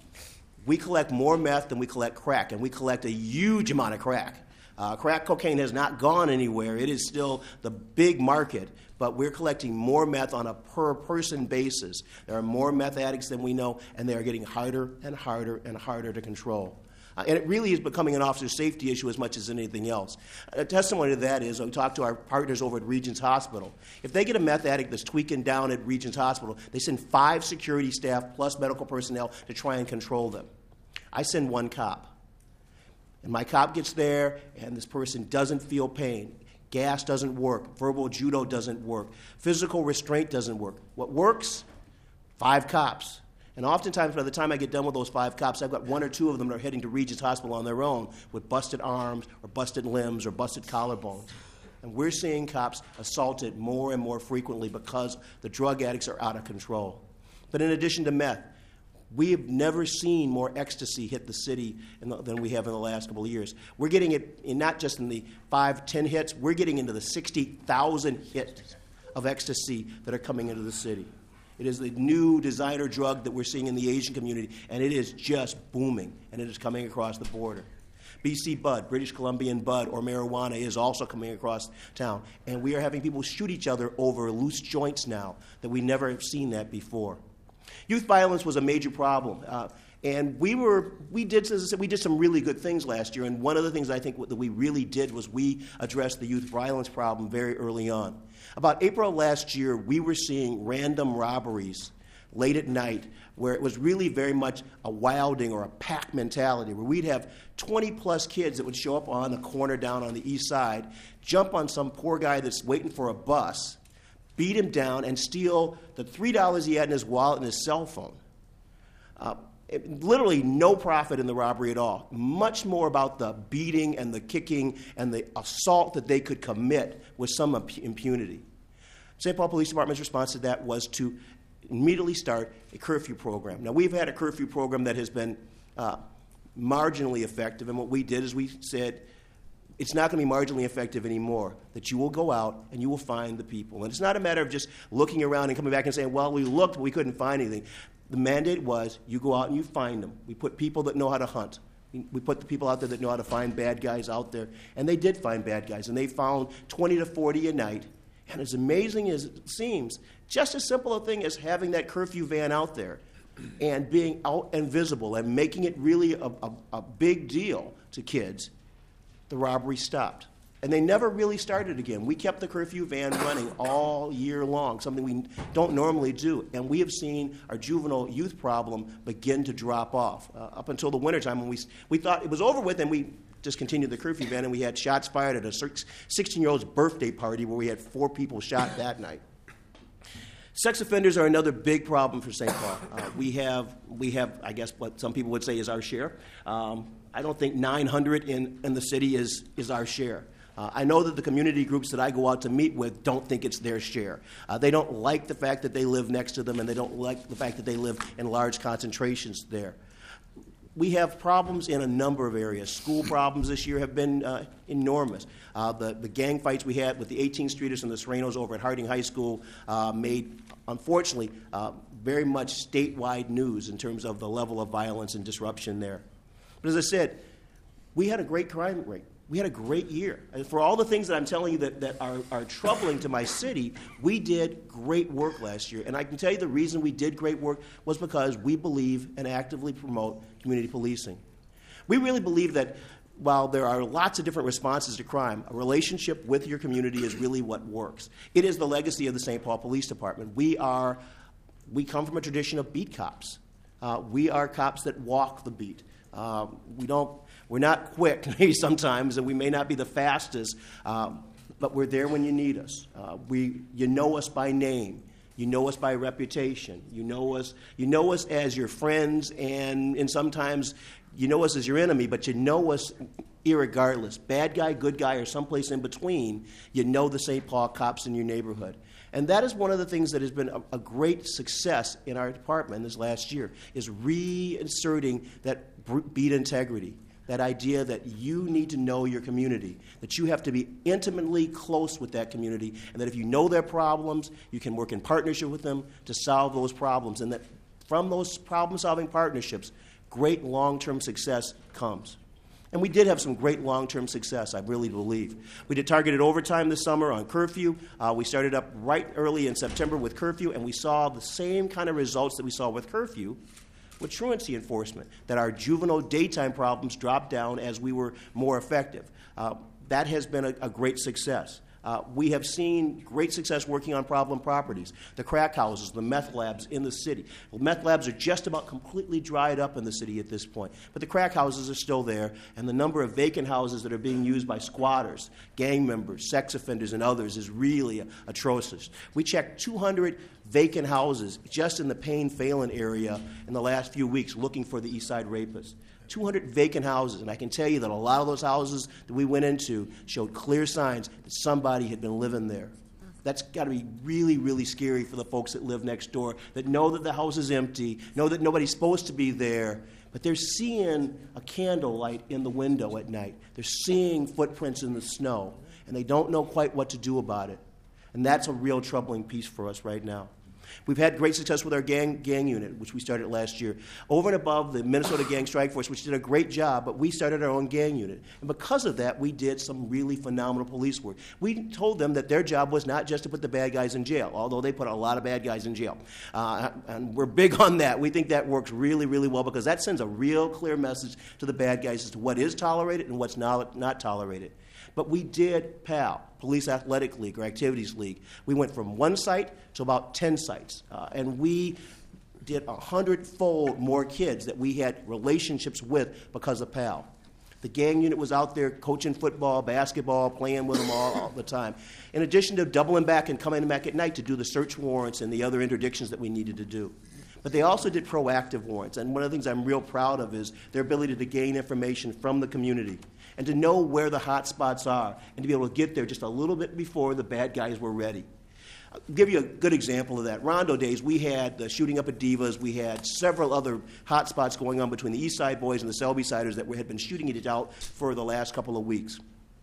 We collect more meth than we collect crack, and we collect a huge amount of crack. Uh, crack cocaine has not gone anywhere. It is still the big market, but we're collecting more meth on a per-person basis. There are more meth addicts than we know, and they are getting harder and harder and harder to control. Uh, and it really is becoming an officer safety issue as much as anything else. A testimony to that is, we talk to our partners over at Regents Hospital. If they get a meth addict that's tweaking down at Regents Hospital, they send five security staff plus medical personnel to try and control them. I send one cop. And my cop gets there, and this person doesn't feel pain. Gas doesn't work. Verbal judo doesn't work. Physical restraint doesn't work. What works? Five cops. And oftentimes, by the time I get done with those five cops, I've got one or two of them that are heading to Regents Hospital on their own with busted arms or busted limbs or busted collarbones. And we're seeing cops assaulted more and more frequently because the drug addicts are out of control. But in addition to meth, we have never seen more ecstasy hit the city in the, than we have in the last couple of years. We're getting it in not just in the five, ten hits, we're getting into the sixty thousand hits of ecstasy that are coming into the city. It is the new designer drug that we're seeing in the Asian community, and it is just booming, and it is coming across the border. B C bud, British Columbian bud, or marijuana is also coming across town, and we are having people shoot each other over loose joints now that we never have seen that before. Youth violence was a major problem, uh, and we were we did as I said we did some really good things last year. And one of the things I think that we really did was we addressed the youth violence problem very early on. About April last year, we were seeing random robberies late at night, where it was really very much a wilding or a pack mentality, where we'd have twenty plus kids that would show up on the corner down on the east side, jump on some poor guy that's waiting for a bus, beat him down, and steal the three dollars he had in his wallet and his cell phone. Uh, it, literally no profit in the robbery at all. Much more about the beating and the kicking and the assault that they could commit with some impunity. Saint Paul Police Department's response to that was to immediately start a curfew program. Now, we've had a curfew program that has been uh, marginally effective, and what we did is we said, it's not going to be marginally effective anymore, that you will go out and you will find the people. And it's not a matter of just looking around and coming back and saying, well, we looked, but we couldn't find anything. The mandate was you go out and you find them. We put people that know how to hunt, We, we put the people out there that know how to find bad guys out there, and they did find bad guys, and they found twenty to forty a night. And as amazing as it seems, just as simple a thing as having that curfew van out there and being out and visible and making it really a, a, a big deal to kids, the robbery stopped. And they never really started again. We kept the curfew van running all year long, something we don't normally do. And we have seen our juvenile youth problem begin to drop off. Uh, up until the wintertime when we, we thought it was over with, and we just continued the curfew van, and we had shots fired at a sixteen-year-old's birthday party where we had four people shot that night. Sex offenders are another big problem for Saint Paul. Uh, we have, we have, I guess, what some people would say is our share. Um, I don't think nine hundred in, in the city is, is our share. Uh, I know that the community groups that I go out to meet with don't think it's their share. Uh, they don't like the fact that they live next to them, and they don't like the fact that they live in large concentrations there. We have problems in a number of areas. School problems this year have been uh, enormous. Uh, the, the gang fights we had with the eighteen Streeters and the Serenos over at Harding High School uh, made, unfortunately, uh, very much statewide news in terms of the level of violence and disruption there. But as I said, we had a great crime rate. We had a great year. And for all the things that I'm telling you that, that are, are troubling to my city, we did great work last year. And I can tell you the reason we did great work was because we believe and actively promote community policing. We really believe that while there are lots of different responses to crime, a relationship with your community is really what works. It is the legacy of the Saint Paul Police Department. We are, we come from a tradition of beat cops. Uh, we are cops that walk the beat. Uh, we don't, we're not quick sometimes, and we may not be the fastest, um, but we're there when you need us. Uh, we, you know us by name. You know us by reputation. You know us, you know us as your friends, and, and sometimes you know us as your enemy, but you know us irregardless. Bad guy, good guy, or someplace in between, you know the Saint Paul cops in your neighborhood. And that is one of the things that has been a, a great success in our department this last year, is reinserting that beat integrity, that idea that you need to know your community, that you have to be intimately close with that community, and that if you know their problems, you can work in partnership with them to solve those problems, and that from those problem-solving partnerships, great long-term success comes. And we did have some great long-term success, I really believe. We did targeted overtime this summer on curfew. Uh, we started up right early in September with curfew, and we saw the same kind of results that we saw with curfew with truancy enforcement, that our juvenile daytime problems dropped down as we were more effective. Uh, that has been a, a great success. Uh, we have seen great success working on problem properties, the crack houses, the meth labs in the city. Well, meth labs are just about completely dried up in the city at this point, but the crack houses are still there, and the number of vacant houses that are being used by squatters, gang members, sex offenders, and others is really atrocious. We checked two hundred vacant houses just in the Payne-Phelan area in the last few weeks looking for the East Side rapists. two hundred vacant houses, and I can tell you that a lot of those houses that we went into showed clear signs that somebody had been living there. That's got to be really, really scary for the folks that live next door, that know that the house is empty, know that nobody's supposed to be there, but they're seeing a candlelight in the window at night. They're seeing footprints in the snow, and they don't know quite what to do about it. And that's a real troubling piece for us right now. We've had great success with our gang, gang unit, which we started last year. Over and above the Minnesota Gang Strike Force, which did a great job, but we started our own gang unit. And because of that, we did some really phenomenal police work. We told them that their job was not just to put the bad guys in jail, although they put a lot of bad guys in jail. Uh, and we're big on that. We think that works really, really well because that sends a real clear message to the bad guys as to what is tolerated and what's not, not tolerated. But we did P A L, Police Athletic League or Activities League. We went from one site to about ten sites. Uh, and we did a hundred-fold more kids that we had relationships with because of P A L. The gang unit was out there coaching football, basketball, playing with them all, all the time. In addition to doubling back and coming back at night to do the search warrants and the other interdictions that we needed to do. But they also did proactive warrants. And one of the things I'm real proud of is their ability to gain information from the community and to know where the hot spots are and to be able to get there just a little bit before the bad guys were ready. I'll give you a good example of that. Rondo days, we had the shooting up at Divas. We had several other hot spots going on between the East Side boys and the Selby Siders that we had been shooting it out for the last couple of weeks.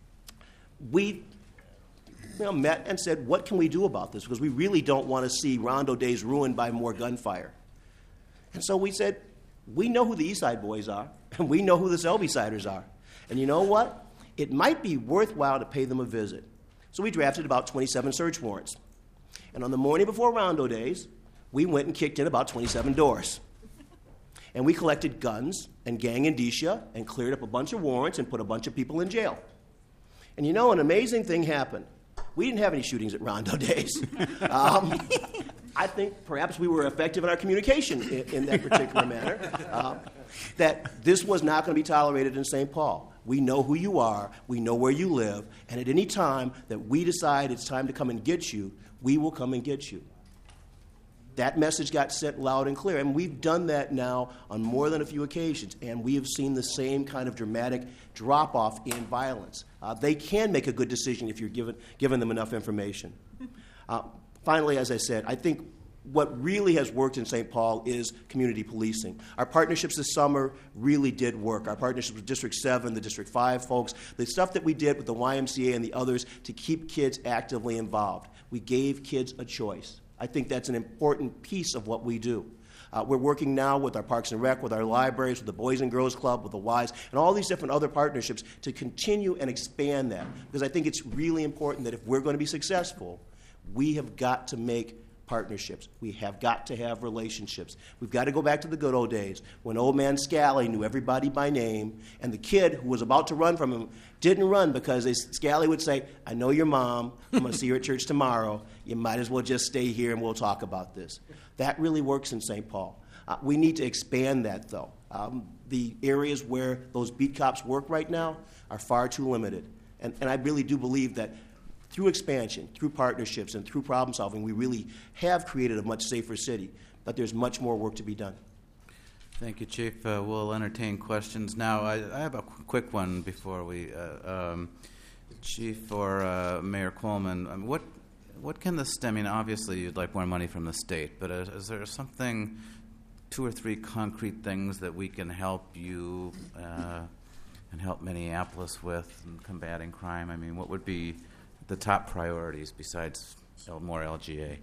We you know, met and said, what can we do about this? Because we really don't want to see Rondo days ruined by more gunfire. And so we said, We know who the East Side boys are, and we know who the Selby Siders are. And you know what? It might be worthwhile to pay them a visit. So we drafted about twenty-seven search warrants. And on the morning before Rondo Days, we went and kicked in about twenty-seven doors. And we collected guns and gang indicia and cleared up a bunch of warrants and put a bunch of people in jail. And you know, an amazing thing happened. We didn't have any shootings at Rondo Days. um, I think perhaps we were effective in our communication in, in that particular manner, uh, that this was not going to be tolerated in Saint Paul. We know who you are, we know where you live, and at any time that we decide it's time to come and get you, we will come and get you. That message got sent loud and clear, and we've done that now on more than a few occasions, and we have seen the same kind of dramatic drop-off in violence. Uh, they can make a good decision if you're given, given them enough information. Uh, finally, as I said, I think what really has worked in Saint Paul is community policing. Our partnerships this summer really did work. Our partnerships with District seven, the District five folks, the stuff that we did with the Y M C A and the others to keep kids actively involved. We gave kids a choice. I think that's an important piece of what we do. Uh, we're working now with our Parks and Rec, with our libraries, with the Boys and Girls Club, with the Y's, and all these different other partnerships to continue and expand that. Because I think it's really important that if we're going to be successful, we have got to make partnerships. We have got to have relationships. We've got to go back to the good old days when old man Scally knew everybody by name, and the kid who was about to run from him didn't run because they, Scally would say, I know your mom. I'm going to see her at church tomorrow. You might as well just stay here and we'll talk about this. That really works in Saint Paul. Uh, we need to expand that, though. Um, the areas where those beat cops work right now are far too limited. And, and I really do believe that through expansion, through partnerships, and through problem solving, we really have created a much safer city. But there's much more work to be done. Thank you, Chief. Uh, we'll entertain questions now. I, I have a qu- quick one before we, uh, um, Chief or uh, Mayor Coleman. Um, what what can the state? I mean, obviously you'd like more money from the state, but is, is there something, two or three concrete things that we can help you uh, and help Minneapolis with in combating crime? I mean, what would be the top priorities besides more L G A?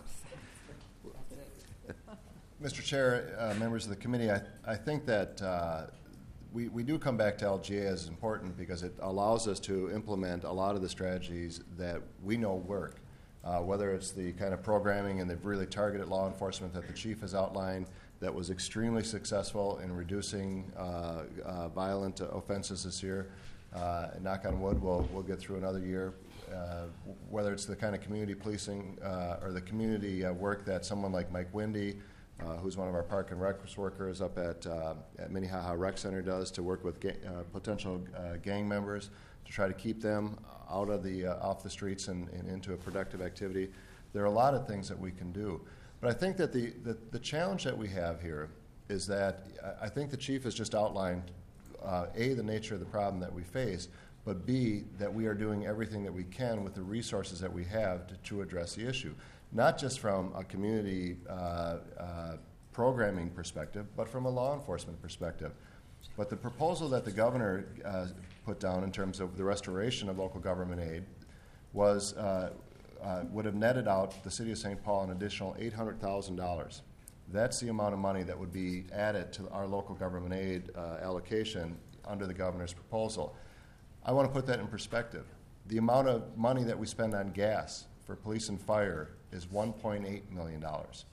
Mister Chair, uh, members of the committee, I, I think that uh, we, we do come back to L G A as important because it allows us to implement a lot of the strategies that we know work, uh, whether it's the kind of programming and the really targeted law enforcement that the chief has outlined that was extremely successful in reducing uh, uh, violent offenses this year. Uh, and knock on wood, we'll, we'll get through another year. Uh, whether it's the kind of community policing uh, or the community uh, work that someone like Mike Windy, uh, who's one of our park and rec workers up at, uh, at Minnehaha Rec Center, does to work with ga- uh, potential uh, gang members to try to keep them out of the uh, off the streets and, and into a productive activity. There are a lot of things that we can do. But I think that the, the, the challenge that we have here is that I think the chief has just outlined, uh, A, the nature of the problem that we face, but B, that we are doing everything that we can with the resources that we have to, to address the issue, not just from a community uh, uh, programming perspective, but from a law enforcement perspective. But the proposal that the governor uh, put down in terms of the restoration of local government aid was uh, uh, would have netted out the city of Saint Paul an additional eight hundred thousand dollars. That's the amount of money that would be added to our local government aid uh, allocation under the governor's proposal. I want to put that in perspective. The amount of money that we spend on gas for police and fire is one point eight million dollars.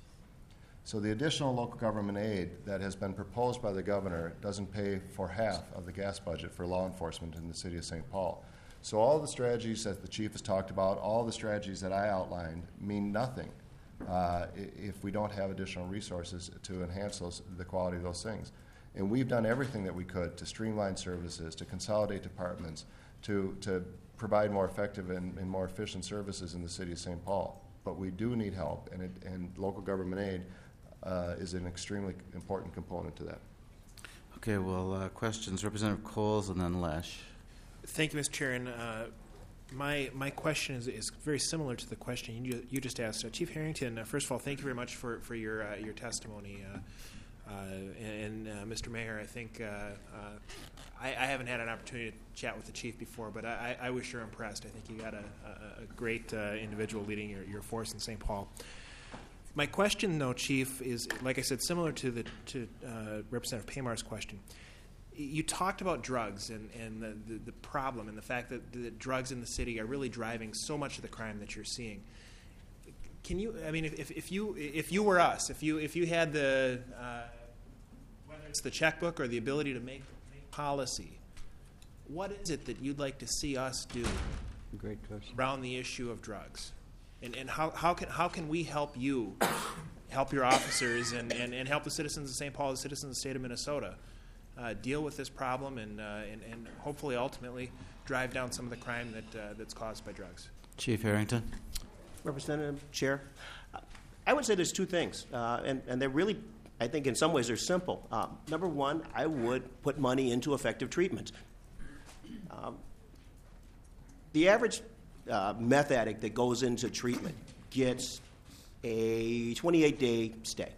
So the additional local government aid that has been proposed by the governor doesn't pay for half of the gas budget for law enforcement in the city of Saint Paul. So all the strategies that the chief has talked about, all the strategies that I outlined mean nothing uh, if we don't have additional resources to enhance those, the quality of those things. And we've done everything that we could to streamline services, to consolidate departments, to, to provide more effective and, and more efficient services in the city of Saint Paul. But we do need help, and, it, and local government aid uh, is an extremely important component to that. Okay, well, uh, questions. Representative Coles and then Lesh. Thank you, Mister Chair. And uh, my my question is, is very similar to the question you, you just asked. Uh, Chief Harrington, uh, first of all, thank you very much for, for your, uh, your testimony. Uh, Uh, and uh, Mister Mayor, I think uh, uh, I, I haven't had an opportunity to chat with the chief before, but I, I was sure impressed. I think you got a, a, a great uh, individual leading your, your force in Saint Paul. My question, though, Chief, is, like I said, similar to the to uh, Representative Paymar's question. You talked about drugs and, and the, the, the problem and the fact that the drugs in the city are really driving so much of the crime that you're seeing. Can you, I mean, if, if you if you were us, if you if you had the, uh, whether it's the checkbook or the ability to make, make policy, what is it that you'd like to see us do Great question. around the issue of drugs? And, and how, how, can, how can we help you, help your officers, and, and, and help the citizens of Saint Paul, the citizens of the state of Minnesota, uh, deal with this problem and, uh, and, and hopefully ultimately drive down some of the crime that, uh, that's caused by drugs? Chief Harrington. Representative, Chair, I would say there's two things, uh, and, and they're really, I think in some ways they're simple. Uh, number one, I would put money into effective treatment. Um, the average uh, meth addict that goes into treatment gets a twenty-eight day stay.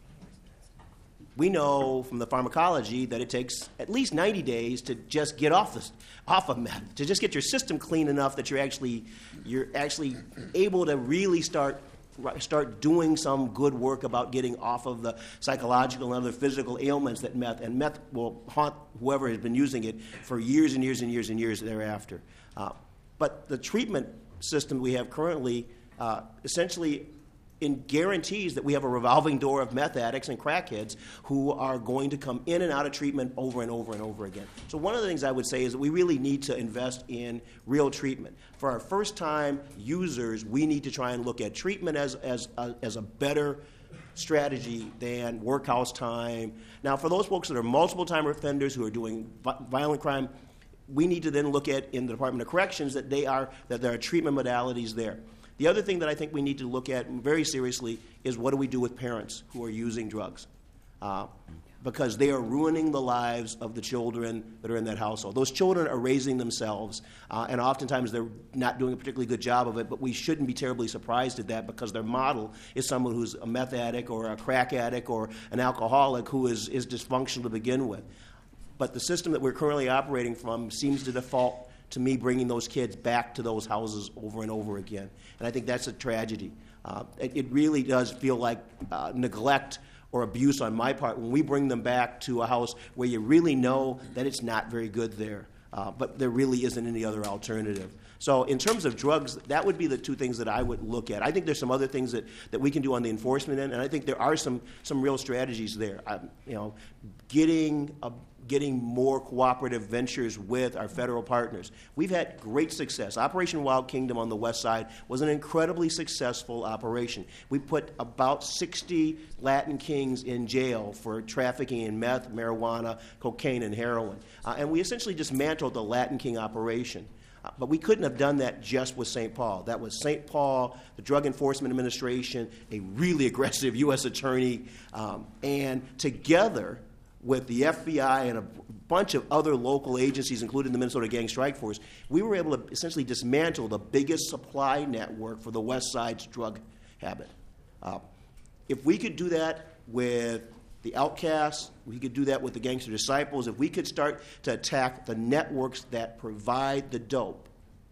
We know from the pharmacology that it takes at least ninety days to just get off this, off of meth, to just get your system clean enough that you're actually you're actually able to really start start doing some good work about getting off of the psychological and other physical ailments that meth and meth will haunt whoever has been using it for years and years and years and years thereafter. Uh, but the treatment system we have currently uh, essentially in guarantees that we have a revolving door of meth addicts and crackheads who are going to come in and out of treatment over and over and over again. So one of the things I would say is that we really need to invest in real treatment. For our first-time users, we need to try and look at treatment as, as, a, as a better strategy than workhouse time. Now, for those folks that are multiple-time offenders who are doing violent crime, we need to then look at in the Department of Corrections that they are that there are treatment modalities there. The other thing that I think we need to look at very seriously is what do we do with parents who are using drugs? Uh, because they are ruining the lives of the children that are in that household. Those children are raising themselves, uh, and oftentimes they're not doing a particularly good job of it, but we shouldn't be terribly surprised at that because their model is someone who's a meth addict or a crack addict or an alcoholic who is, is dysfunctional to begin with. But the system that we're currently operating from seems to default to me bringing those kids back to those houses over and over again. And I think that's a tragedy. Uh, it, it really does feel like uh, neglect or abuse on my part when we bring them back to a house where you really know that it's not very good there, uh, but there really isn't any other alternative. So in terms of drugs, that would be the two things that I would look at. I think there's some other things that, that we can do on the enforcement end, and I think there are some, some real strategies there. I, you know, getting a getting more cooperative ventures with our federal partners. We've had great success. Operation Wild Kingdom on the west side was an incredibly successful operation. We put about sixty Latin Kings in jail for trafficking in meth, marijuana, cocaine, and heroin. Uh, and we essentially dismantled the Latin King operation. Uh, but we couldn't have done that just with Saint Paul. That was Saint Paul, the Drug Enforcement Administration, a really aggressive U S attorney, um, and together with the F B I and a bunch of other local agencies, including the Minnesota Gang Strike Force, we were able to essentially dismantle the biggest supply network for the West Side's drug habit. Uh, if we could do that with the Outcasts, we could do that with the Gangster Disciples, if we could start to attack the networks that provide the dope,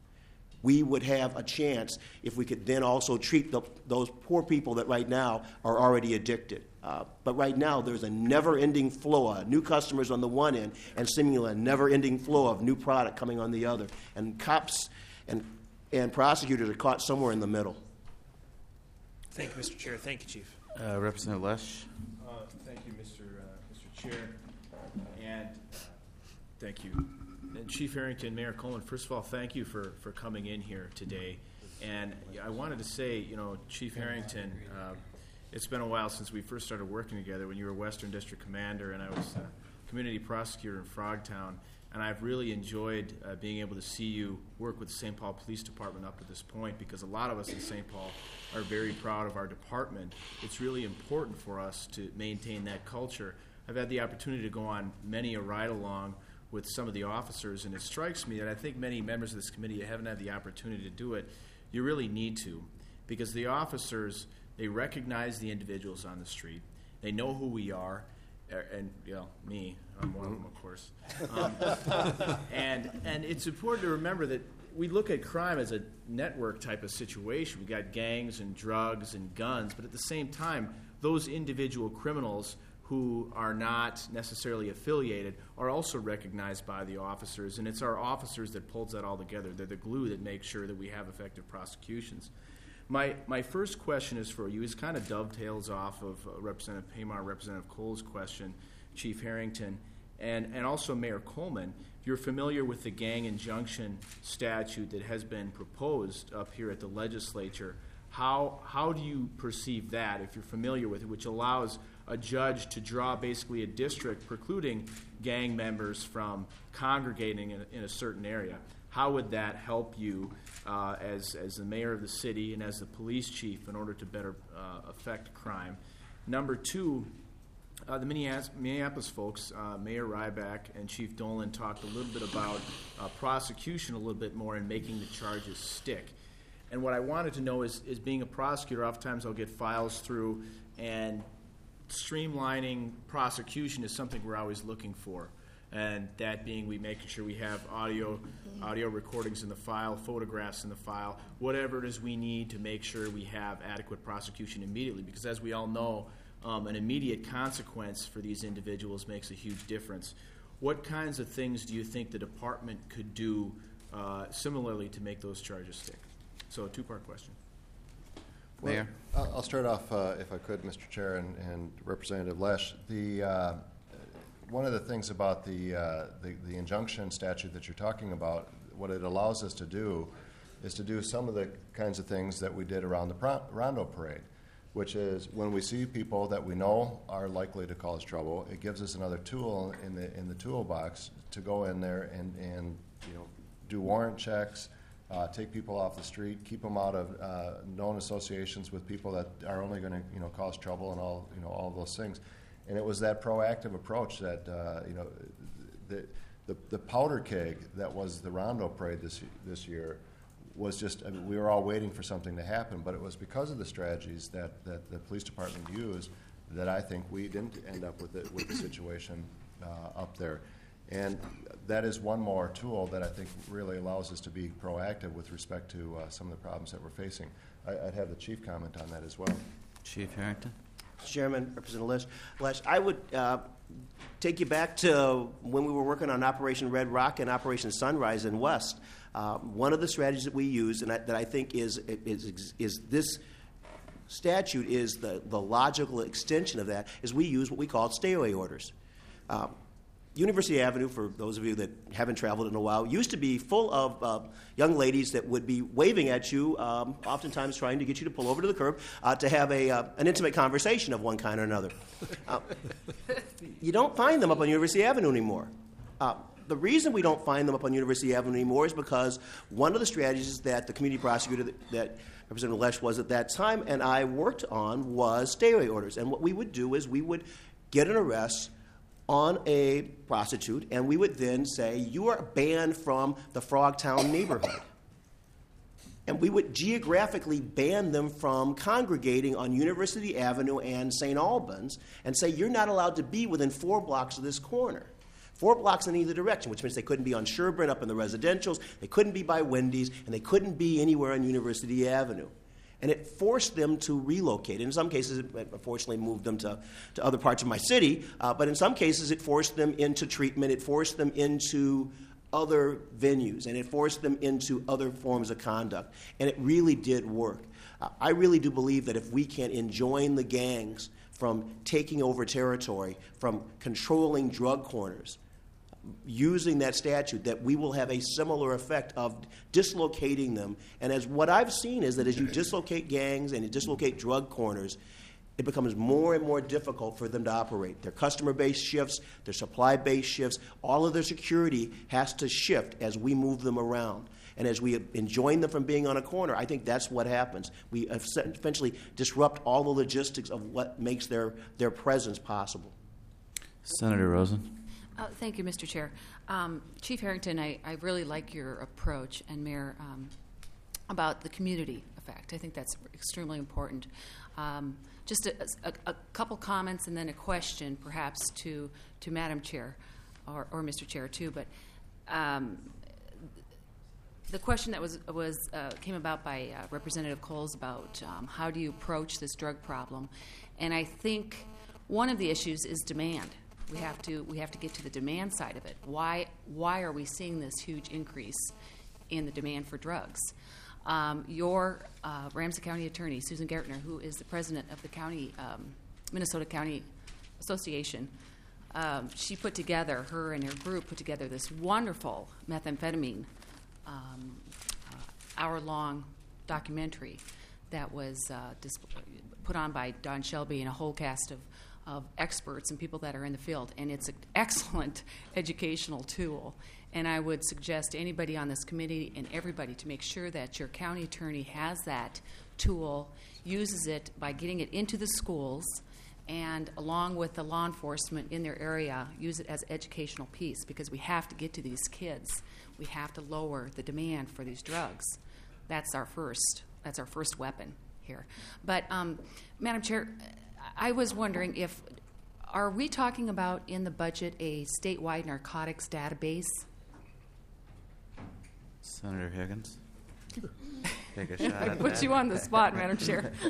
we would have a chance if we could then also treat the, those poor people that right now are already addicted. Uh, but right now, there's a never-ending flow of new customers on the one end and seemingly a never-ending flow of new product coming on the other. And cops and, and prosecutors are caught somewhere in the middle. Thank you, Mister Chair. Thank you, Chief. Uh, Representative Lesh. Uh, thank you, Mister Uh, Mister Chair. And uh, thank you. And Chief Harrington, Mayor Coleman, first of all, thank you for, for coming in here today. And I wanted to say, you know, Chief Harrington, uh, it's been a while since we first started working together when you were Western District Commander and I was a community prosecutor in Frogtown. And I've really enjoyed uh, being able to see you work with the Saint Paul Police Department up to this point because a lot of us in Saint Paul are very proud of our department. It's really important for us to maintain that culture. I've had the opportunity to go on many a ride-along with some of the officers, and it strikes me that I think many members of this committee haven't had the opportunity to do it. You really need to, because the officers, they recognize the individuals on the street. They know who we are, and you know, me, I'm one of them, of course. Um, and and it's important to remember that we look at crime as a network type of situation. We got gangs and drugs and guns, but at the same time, those individual criminals who are not necessarily affiliated are also recognized by the officers, and it's our officers that pulls that all together. They're the glue that makes sure that we have effective prosecutions. My my first question is for you. It kind of dovetails off of uh, Representative Paymar, Representative Cole's question, Chief Harrington, and, and also Mayor Coleman. If you're familiar with the gang injunction statute that has been proposed up here at the legislature, how how do you perceive that, if you're familiar with it, which allows a judge to draw basically a district precluding gang members from congregating in a, in a certain area? How would that help you uh, as, as the mayor of the city and as the police chief in order to better uh, affect crime? Number two, uh, the Minneapolis, Minneapolis folks, uh, Mayor Ryback and Chief Dolan, talked a little bit about uh, prosecution a little bit more and making the charges stick. And what I wanted to know is, is being a prosecutor, oftentimes I'll get files through, and streamlining prosecution is something we're always looking for. And that being, we making sure we have audio audio recordings in the file, photographs in the file, whatever it is we need to make sure we have adequate prosecution immediately. Because as we all know, um, an immediate consequence for these individuals makes a huge difference. What kinds of things do you think the department could do uh, similarly to make those charges stick? So a two-part question. Mayor? Well, I'll start off, uh, if I could, Mister Chair and, and Representative Lesh. The uh, one of the things about the, uh, the the injunction statute that you're talking about, what it allows us to do is to do some of the kinds of things that we did around the pro- Rondo Parade, which is when we see people that we know are likely to cause trouble, it gives us another tool in the in the toolbox to go in there and, and you know do warrant checks. Uh, take people off the street, keep them out of uh, known associations with people that are only going to, you know, cause trouble and all, you know, all those things. And it was that proactive approach that, uh, you know, the, the the powder keg that was the Rondo Parade this this year was just. I mean, we were all waiting for something to happen, but it was because of the strategies that, that the police department used that I think we didn't end up with it with the situation uh, up there. And that is one more tool that I think really allows us to be proactive with respect to uh, some of the problems that we're facing. I, I'd have the chief comment on that as well. Chief Harrington? Chairman, Representative Lesh, Lesh I would uh, take you back to when we were working on Operation Red Rock and Operation Sunrise in West. Uh, one of the strategies that we use, and I, that I think is, is, is this statute is the, the logical extension of that, is we use what we call stay-away orders. Uh, University Avenue, for those of you that haven't traveled in a while, used to be full of uh, young ladies that would be waving at you, um, oftentimes trying to get you to pull over to the curb uh, to have a uh, an intimate conversation of one kind or another. Uh, you don't find them up on University Avenue anymore. Uh, the reason we don't find them up on University Avenue anymore is because one of the strategies that the community prosecutor that, that Representative Lesh was at that time and I worked on was stay-away orders. And what we would do is we would get an arrest on a prostitute, and we would then say, you are banned from the Frogtown neighborhood. And we would geographically ban them from congregating on University Avenue and Saint Albans and say, you're not allowed to be within four blocks of this corner. Four blocks in either direction, which means they couldn't be on Sherburne up in the residentials, they couldn't be by Wendy's, and they couldn't be anywhere on University Avenue. And it forced them to relocate. In some cases, it unfortunately moved them to, to other parts of my city, uh, but in some cases it forced them into treatment, it forced them into other venues, and it forced them into other forms of conduct. And it really did work. Uh, I really do believe that if we can enjoin the gangs from taking over territory, from controlling drug corners, using that statute, that we will have a similar effect of dislocating them. And as what I've seen is that as you dislocate gangs and you dislocate drug corners, it becomes more and more difficult for them to operate. Their customer base shifts, their supply base shifts, all of their security has to shift as we move them around. And as we enjoin them from being on a corner, I think that's what happens. We essentially disrupt all the logistics of what makes their, their presence possible. Senator Rosen. Uh, thank you, Mister Chair. Um, Chief Harrington, I, I really like your approach, and Mayor, um, about the community effect. I think that's extremely important. Um, just a, a, a couple comments and then a question, perhaps, to, to Madam Chair, or, or Mister Chair, too. But um, the question that was was uh, came about by uh, Representative Coles about um, how do you approach this drug problem, and I think one of the issues is demand. We have to we have to get to the demand side of it. Why why are we seeing this huge increase in the demand for drugs? Um, your uh, Ramsey County Attorney Susan Gartner, who is the president of the county um, Minnesota County Association, um, she put together her and her group put together this wonderful methamphetamine um, uh, hour-long documentary that was uh, dis- put on by Don Shelby and a whole cast of, of experts and people that are in the field, and it's an excellent educational tool. And I would suggest to anybody on this committee and everybody to make sure that your county attorney has that tool, uses it by getting it into the schools, and along with the law enforcement in their area, use it as an educational piece, because we have to get to these kids. We have to lower the demand for these drugs. That's our first. That's our first weapon here. But, um, Madam Chair, I was wondering if are we talking about in the budget a statewide narcotics database? Senator Higgins, take a shot I at put that. you on the spot, Madam Chair. Do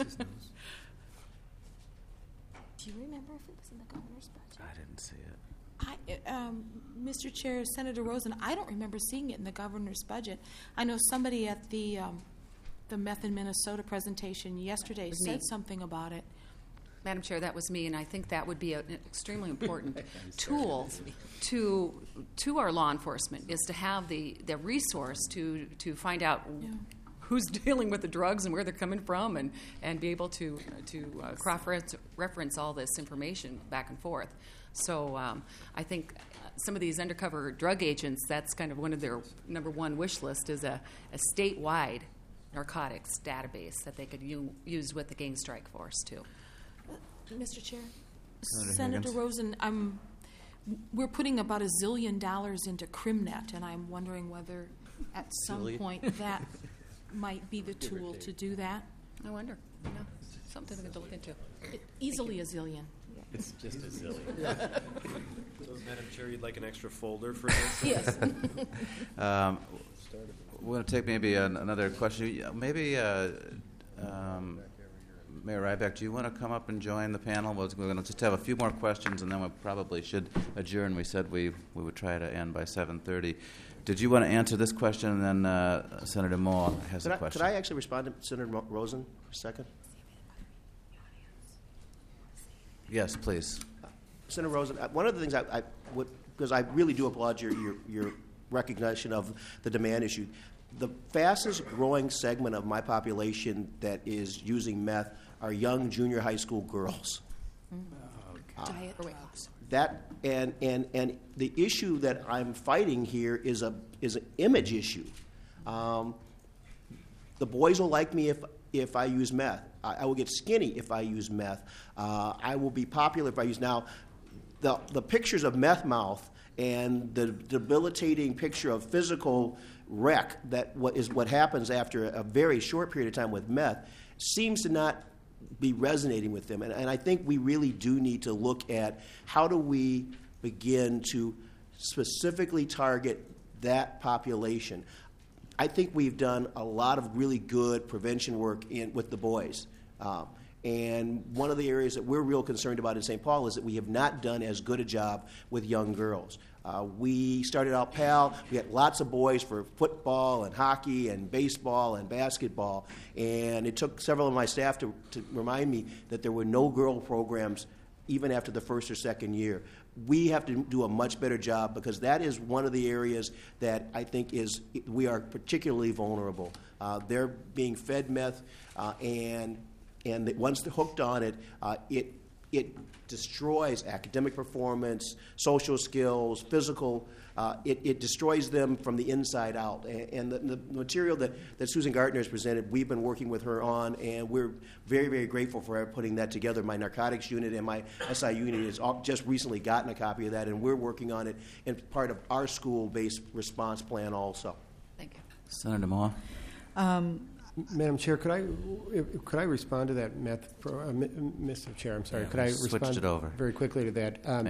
you remember if it was in the governor's budget? I didn't see it. I, um, Mister Chair, Senator Rosen, I don't remember seeing it in the governor's budget. I know somebody at the um, the Meth in Minnesota presentation yesterday Was said me. something about it. Madam Chair, that was me, and I think that would be a- an extremely important tool to to our law enforcement, is to have the, the resource to, to find out Yeah. who's dealing with the drugs and where they're coming from, and, and be able to to uh, cross reference all this information back and forth. So um, I think some of these undercover drug agents, that's kind of one of their number one wish list, is a, a statewide narcotics database that they could u- use with the gang strike force too. Mister Chair, Senator Senator Higgins. Rosen, I'm, we're putting about a zillion dollars into CrimNet, and I'm wondering whether at some Zillion? point that might be the tool to do that. I wonder. Yeah, something to look into. It, easily a zillion. It's just a zillion. So, Madam Chair, you'd like an extra folder for this? Yes. Um, we'll take maybe an, another question. Yeah, Maybe uh, um, Mayor Ryback, do you want to come up and join the panel? We're going to just have a few more questions, and then we probably should adjourn. We said we, we would try to end by seven thirty. Did you want to answer this question, and then uh, Senator Moore has Could a I, question? could I actually respond to Senator Mo- Rosen for a second? Yes, please. Senator Rosen, uh, one of the things I, I would, because I really do applaud your, your, your recognition of the demand issue. The fastest growing segment of my population that is using meth are young junior high school girls. Uh, Diet weight. that and, and, and the issue that I'm fighting here is a is an image issue. Um, the boys will like me if if I use meth. I, I will get skinny if I use meth. Uh, I will be popular if I use now. The the pictures of meth mouth and the debilitating picture of physical wreck that what is what happens after a very short period of time with meth seems to not be resonating with them. And, and I think we really do need to look at how do we begin to specifically target that population. I think we've done a lot of really good prevention work in, with the boys. Um, and one of the areas that we're real concerned about in Saint Paul is that we have not done as good a job with young girls. Uh, we started out P A L. We had lots of boys for football and hockey and baseball and basketball. And it took several of my staff to, to remind me that there were no girl programs even after the first or second year. We have to do a much better job because that is one of the areas that I think is we are particularly vulnerable. Uh, they're being fed meth, uh, and and that once they're hooked on it, uh, it it destroys academic performance, social skills, physical. Uh, it, it destroys them from the inside out. And, and the, the material that, that Susan Gartner has presented, we've been working with her on, and we're very, very grateful for her putting that together. My narcotics unit and my S I U unit has all, just recently gotten a copy of that, and we're working on it in part of our school-based response plan also. Thank you. Senator Moore. Um, Madam Chair, could I if, could I respond to that meth? Pro, uh, Mister Chair, I'm sorry. Yeah, could I we switched respond it over. very quickly to that? Um, Mayor?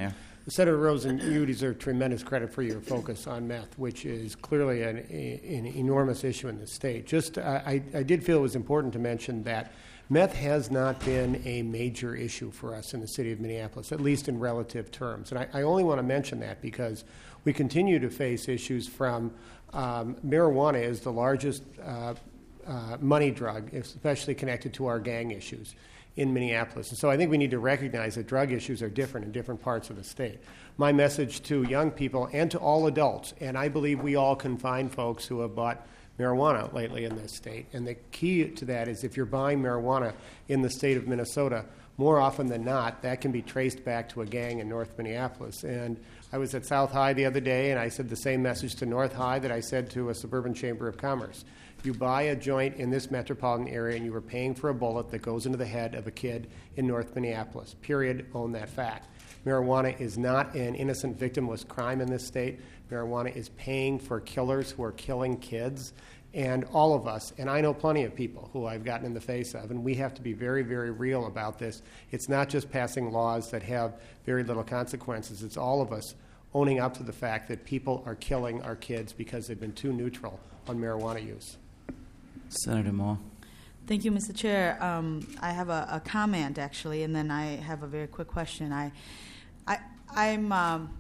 Senator Rosen, you deserve tremendous credit for your focus on meth, which is clearly an, an enormous issue in the state. Just, I, I did feel it was important to mention that meth has not been a major issue for us in the city of Minneapolis, at least in relative terms. And I, I only want to mention that because we continue to face issues from um, marijuana is the largest uh, uh, money drug, especially connected to our gang issues in Minneapolis. And so I think we need to recognize that drug issues are different in different parts of the state. My message to young people and to all adults, and I believe we all can find folks who have bought marijuana lately in this state, and the key to that is if you're buying marijuana in the state of Minnesota, more often than not, that can be traced back to a gang in North Minneapolis. And I was at South High the other day, and I said the same message to North High that I said to a suburban chamber of commerce. You buy a joint in this metropolitan area and you are paying for a bullet that goes into the head of a kid in North Minneapolis. Period. Own that fact. Marijuana is not an innocent victimless crime in this state. Marijuana is paying for killers who are killing kids. And all of us, and I know plenty of people who I've gotten in the face of, and we have to be very, very real about this. It's not just passing laws that have very little consequences. It's all of us owning up to the fact that people are killing our kids because they've been too neutral on marijuana use. Senator Moore. Thank you, Mister Chair. Um, I have a, a comment, actually, and then I have a very quick question. I, I, I'm, um,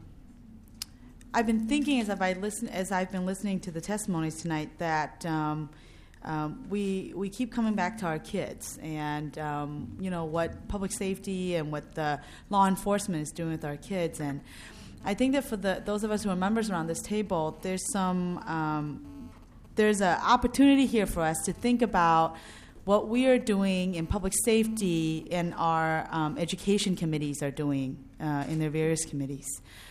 I've been thinking as I listen, as I've been listening to the testimonies tonight, that um, um, we we keep coming back to our kids, and um, you know what public safety and what the law enforcement is doing with our kids, and I think that for the those of us who are members around this table, there's some. Um, There's an opportunity here for us to think about what we are doing in public safety and our um, education committees are doing uh, in their various committees.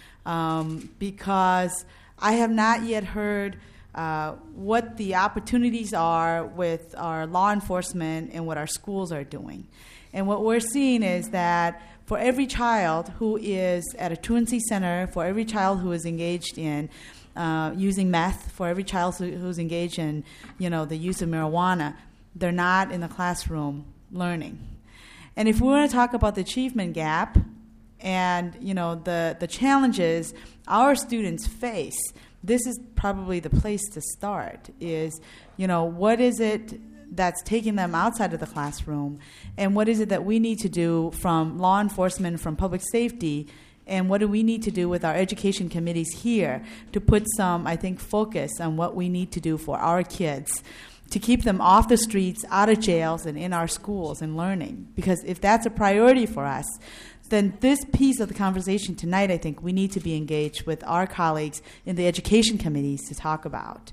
Um, because I have not yet heard uh, what the opportunities are with our law enforcement and what our schools are doing. And what we're seeing is that for every child who is at a truancy center, for every child who is engaged in Uh, using meth, for every child who, who's engaged in, you know, the use of marijuana, they're not in the classroom learning. And if we want to talk about the achievement gap and, you know, the, the challenges our students face, this is probably the place to start is, you know, what is it that's taking them outside of the classroom, and what is it that we need to do from law enforcement, from public safety, and what do we need to do with our education committees here to put some, I think, focus on what we need to do for our kids to keep them off the streets, out of jails, and in our schools and learning? Because if that's a priority for us, then this piece of the conversation tonight, I think, we need to be engaged with our colleagues in the education committees to talk about.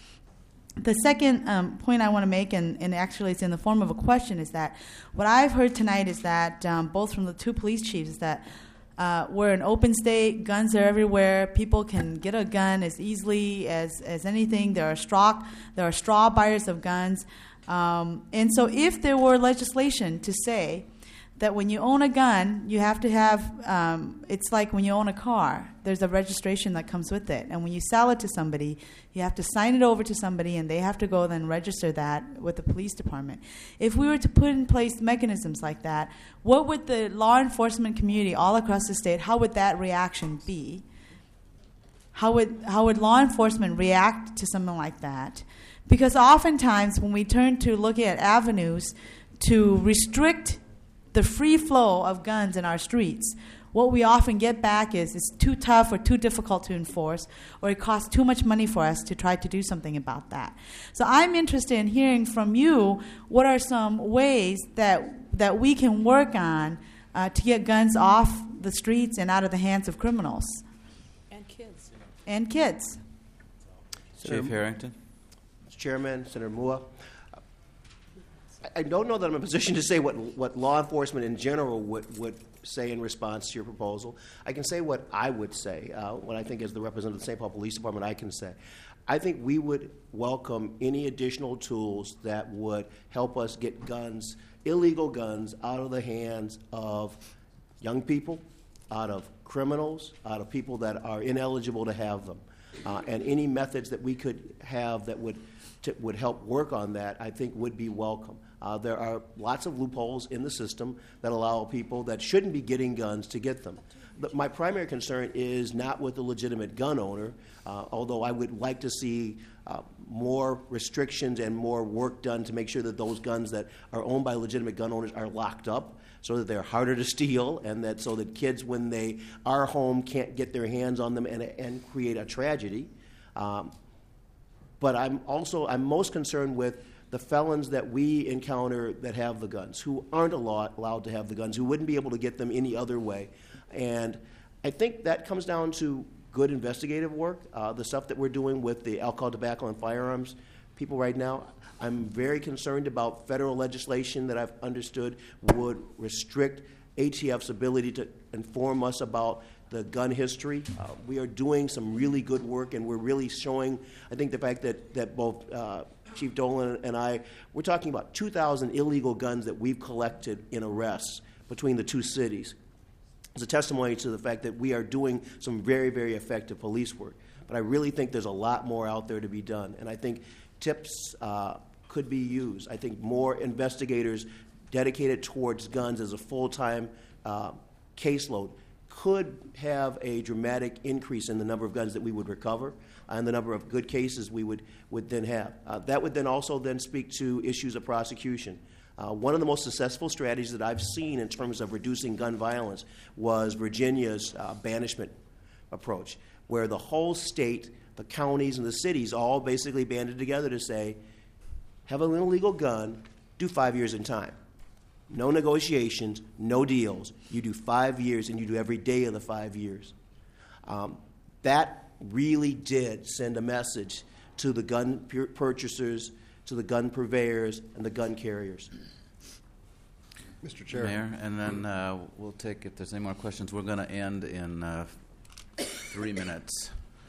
The second um, point I want to make, and, and actually it's in the form of a question, is that what I've heard tonight is that, um, both from the two police chiefs, is that Uh, we're an open state. Guns are everywhere. People can get a gun as easily as, as anything. There are straw there are straw buyers of guns, um, and so if there were legislation to say that when you own a gun, you have to have um, it's like when you own a car. There's a registration that comes with it, and when you sell it to somebody, you have to sign it over to somebody, and they have to go then register that with the police department. If we were to put in place mechanisms like that, what would the law enforcement community all across the state, how would that reaction be? How would how would law enforcement react to something like that? Because oftentimes when we turn to looking at avenues to restrict the free flow of guns in our streets, what we often get back is it's too tough or too difficult to enforce, or it costs too much money for us to try to do something about that. So I'm interested in hearing from you what are some ways that that we can work on uh, to get guns off the streets and out of the hands of criminals. And kids. And kids. Chief Harrington. Mister Chairman, Senator Moore. I don't know that I'm in a position to say what, what law enforcement in general would, would say in response to your proposal. I can say what I would say, uh, what I think as the representative of the Saint Paul Police Department I can say. I think we would welcome any additional tools that would help us get guns, illegal guns, out of the hands of young people, out of criminals, out of people that are ineligible to have them. Uh, and any methods that we could have that would, to, would help work on that, I think would be welcome. Uh, there are lots of loopholes in the system that allow people that shouldn't be getting guns to get them. But my primary concern is not with the legitimate gun owner, uh, although I would like to see uh, more restrictions and more work done to make sure that those guns that are owned by legitimate gun owners are locked up so that they're harder to steal, and that so that kids, when they are home, can't get their hands on them and, and create a tragedy. Um, but I'm also, I'm most concerned with the felons that we encounter that have the guns, who aren't allowed, allowed to have the guns, who wouldn't be able to get them any other way. And I think that comes down to good investigative work, uh, the stuff that we're doing with the alcohol, tobacco, and firearms people right now. I'm very concerned about federal legislation that I've understood would restrict A T F's ability to inform us about the gun history. Uh, we are doing some really good work, and we're really showing, I think, the fact that, that both uh, Chief Dolan and I, we're talking about two thousand illegal guns that we've collected in arrests between the two cities. It's a testimony to the fact that we are doing some very, very effective police work. But I really think there's a lot more out there to be done. And I think tips uh, could be used. I think more investigators dedicated towards guns as a full-time uh, caseload could have a dramatic increase in the number of guns that we would recover and the number of good cases we would, would then have. Uh, that would then also then speak to issues of prosecution. Uh, one of the most successful strategies that I've seen in terms of reducing gun violence was Virginia's uh, banishment approach, where the whole state, the counties, and the cities all basically banded together to say, have an illegal gun, do five years in time. No negotiations, no deals. You do five years, and you do every day of the five years. Um, that really did send a message to the gun purchasers, to the gun purveyors, and the gun carriers. Mister Chair. Mayor, and then uh, we'll take, if there's any more questions, we're going to end in uh, three minutes.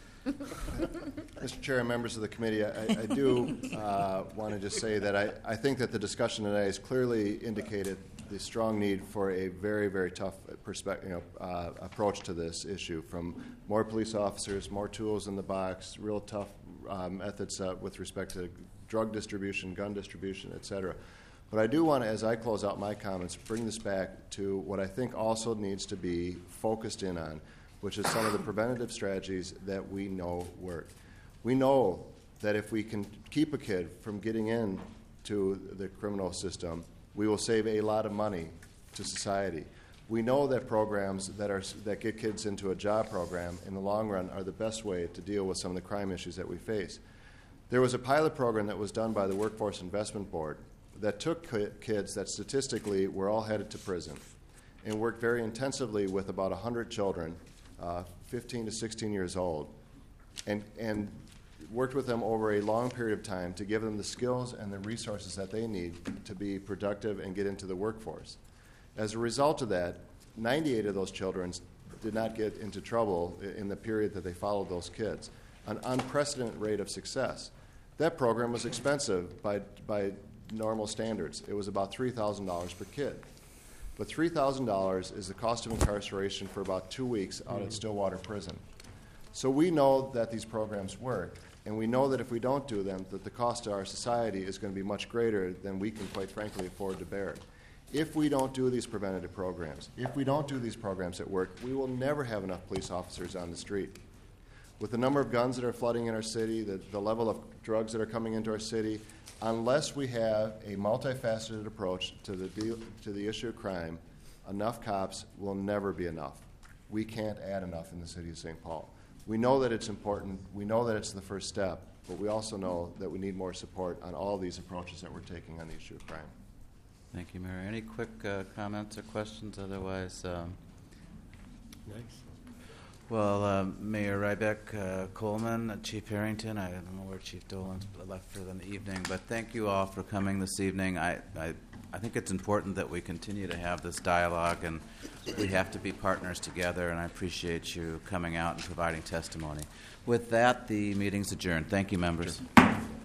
Mister Chair and members of the committee, I, I do uh, want to just say that I, I think that the discussion today has clearly indicated the strong need for a very, very tough perspective, you know, uh, approach to this issue, from more police officers, more tools in the box, real tough uh, methods uh, with respect to drug distribution, gun distribution, et cetera. But I do want to, as I close out my comments, bring this back to what I think also needs to be focused in on, which is some of the preventative strategies that we know work. We know that if we can keep a kid from getting into the criminal system, we will save a lot of money to society. We know that programs that are that get kids into a job program in the long run are the best way to deal with some of the crime issues that we face. There was a pilot program that was done by the Workforce Investment Board that took kids that statistically were all headed to prison and worked very intensively with about one hundred children, uh, fifteen to sixteen years old, and, and worked with them over a long period of time to give them the skills and the resources that they need to be productive and get into the workforce. As a result of that, ninety-eight of those children did not get into trouble in the period that they followed those kids, an unprecedented rate of success. That program was expensive by, by normal standards. It was about three thousand dollars per kid. But three thousand dollars is the cost of incarceration for about two weeks out at Stillwater Prison. So we know that these programs work, and we know that if we don't do them, that the cost to our society is going to be much greater than we can, quite frankly, afford to bear. If we don't do these preventative programs, if we don't do these programs at work, we will never have enough police officers on the street. With the number of guns that are flooding in our city, the, the level of drugs that are coming into our city, unless we have a multifaceted approach to the deal, to the issue of crime, enough cops will never be enough. We can't add enough in the city of Saint Paul. We know that it's important. We know that it's the first step, but we also know that we need more support on all these approaches that we're taking on the issue of crime. Thank you, Mayor. Any quick uh, comments or questions? Otherwise, um, nice. Well, uh, Mayor Rybeck, uh, Coleman, uh, Chief Harrington, I don't know where Chief Dolan's left for the evening, but thank you all for coming this evening. I, I, I think it's important that we continue to have this dialogue, and we have to be partners together, and I appreciate you coming out and providing testimony. With that, the meeting's adjourned. Thank you, members. Sure.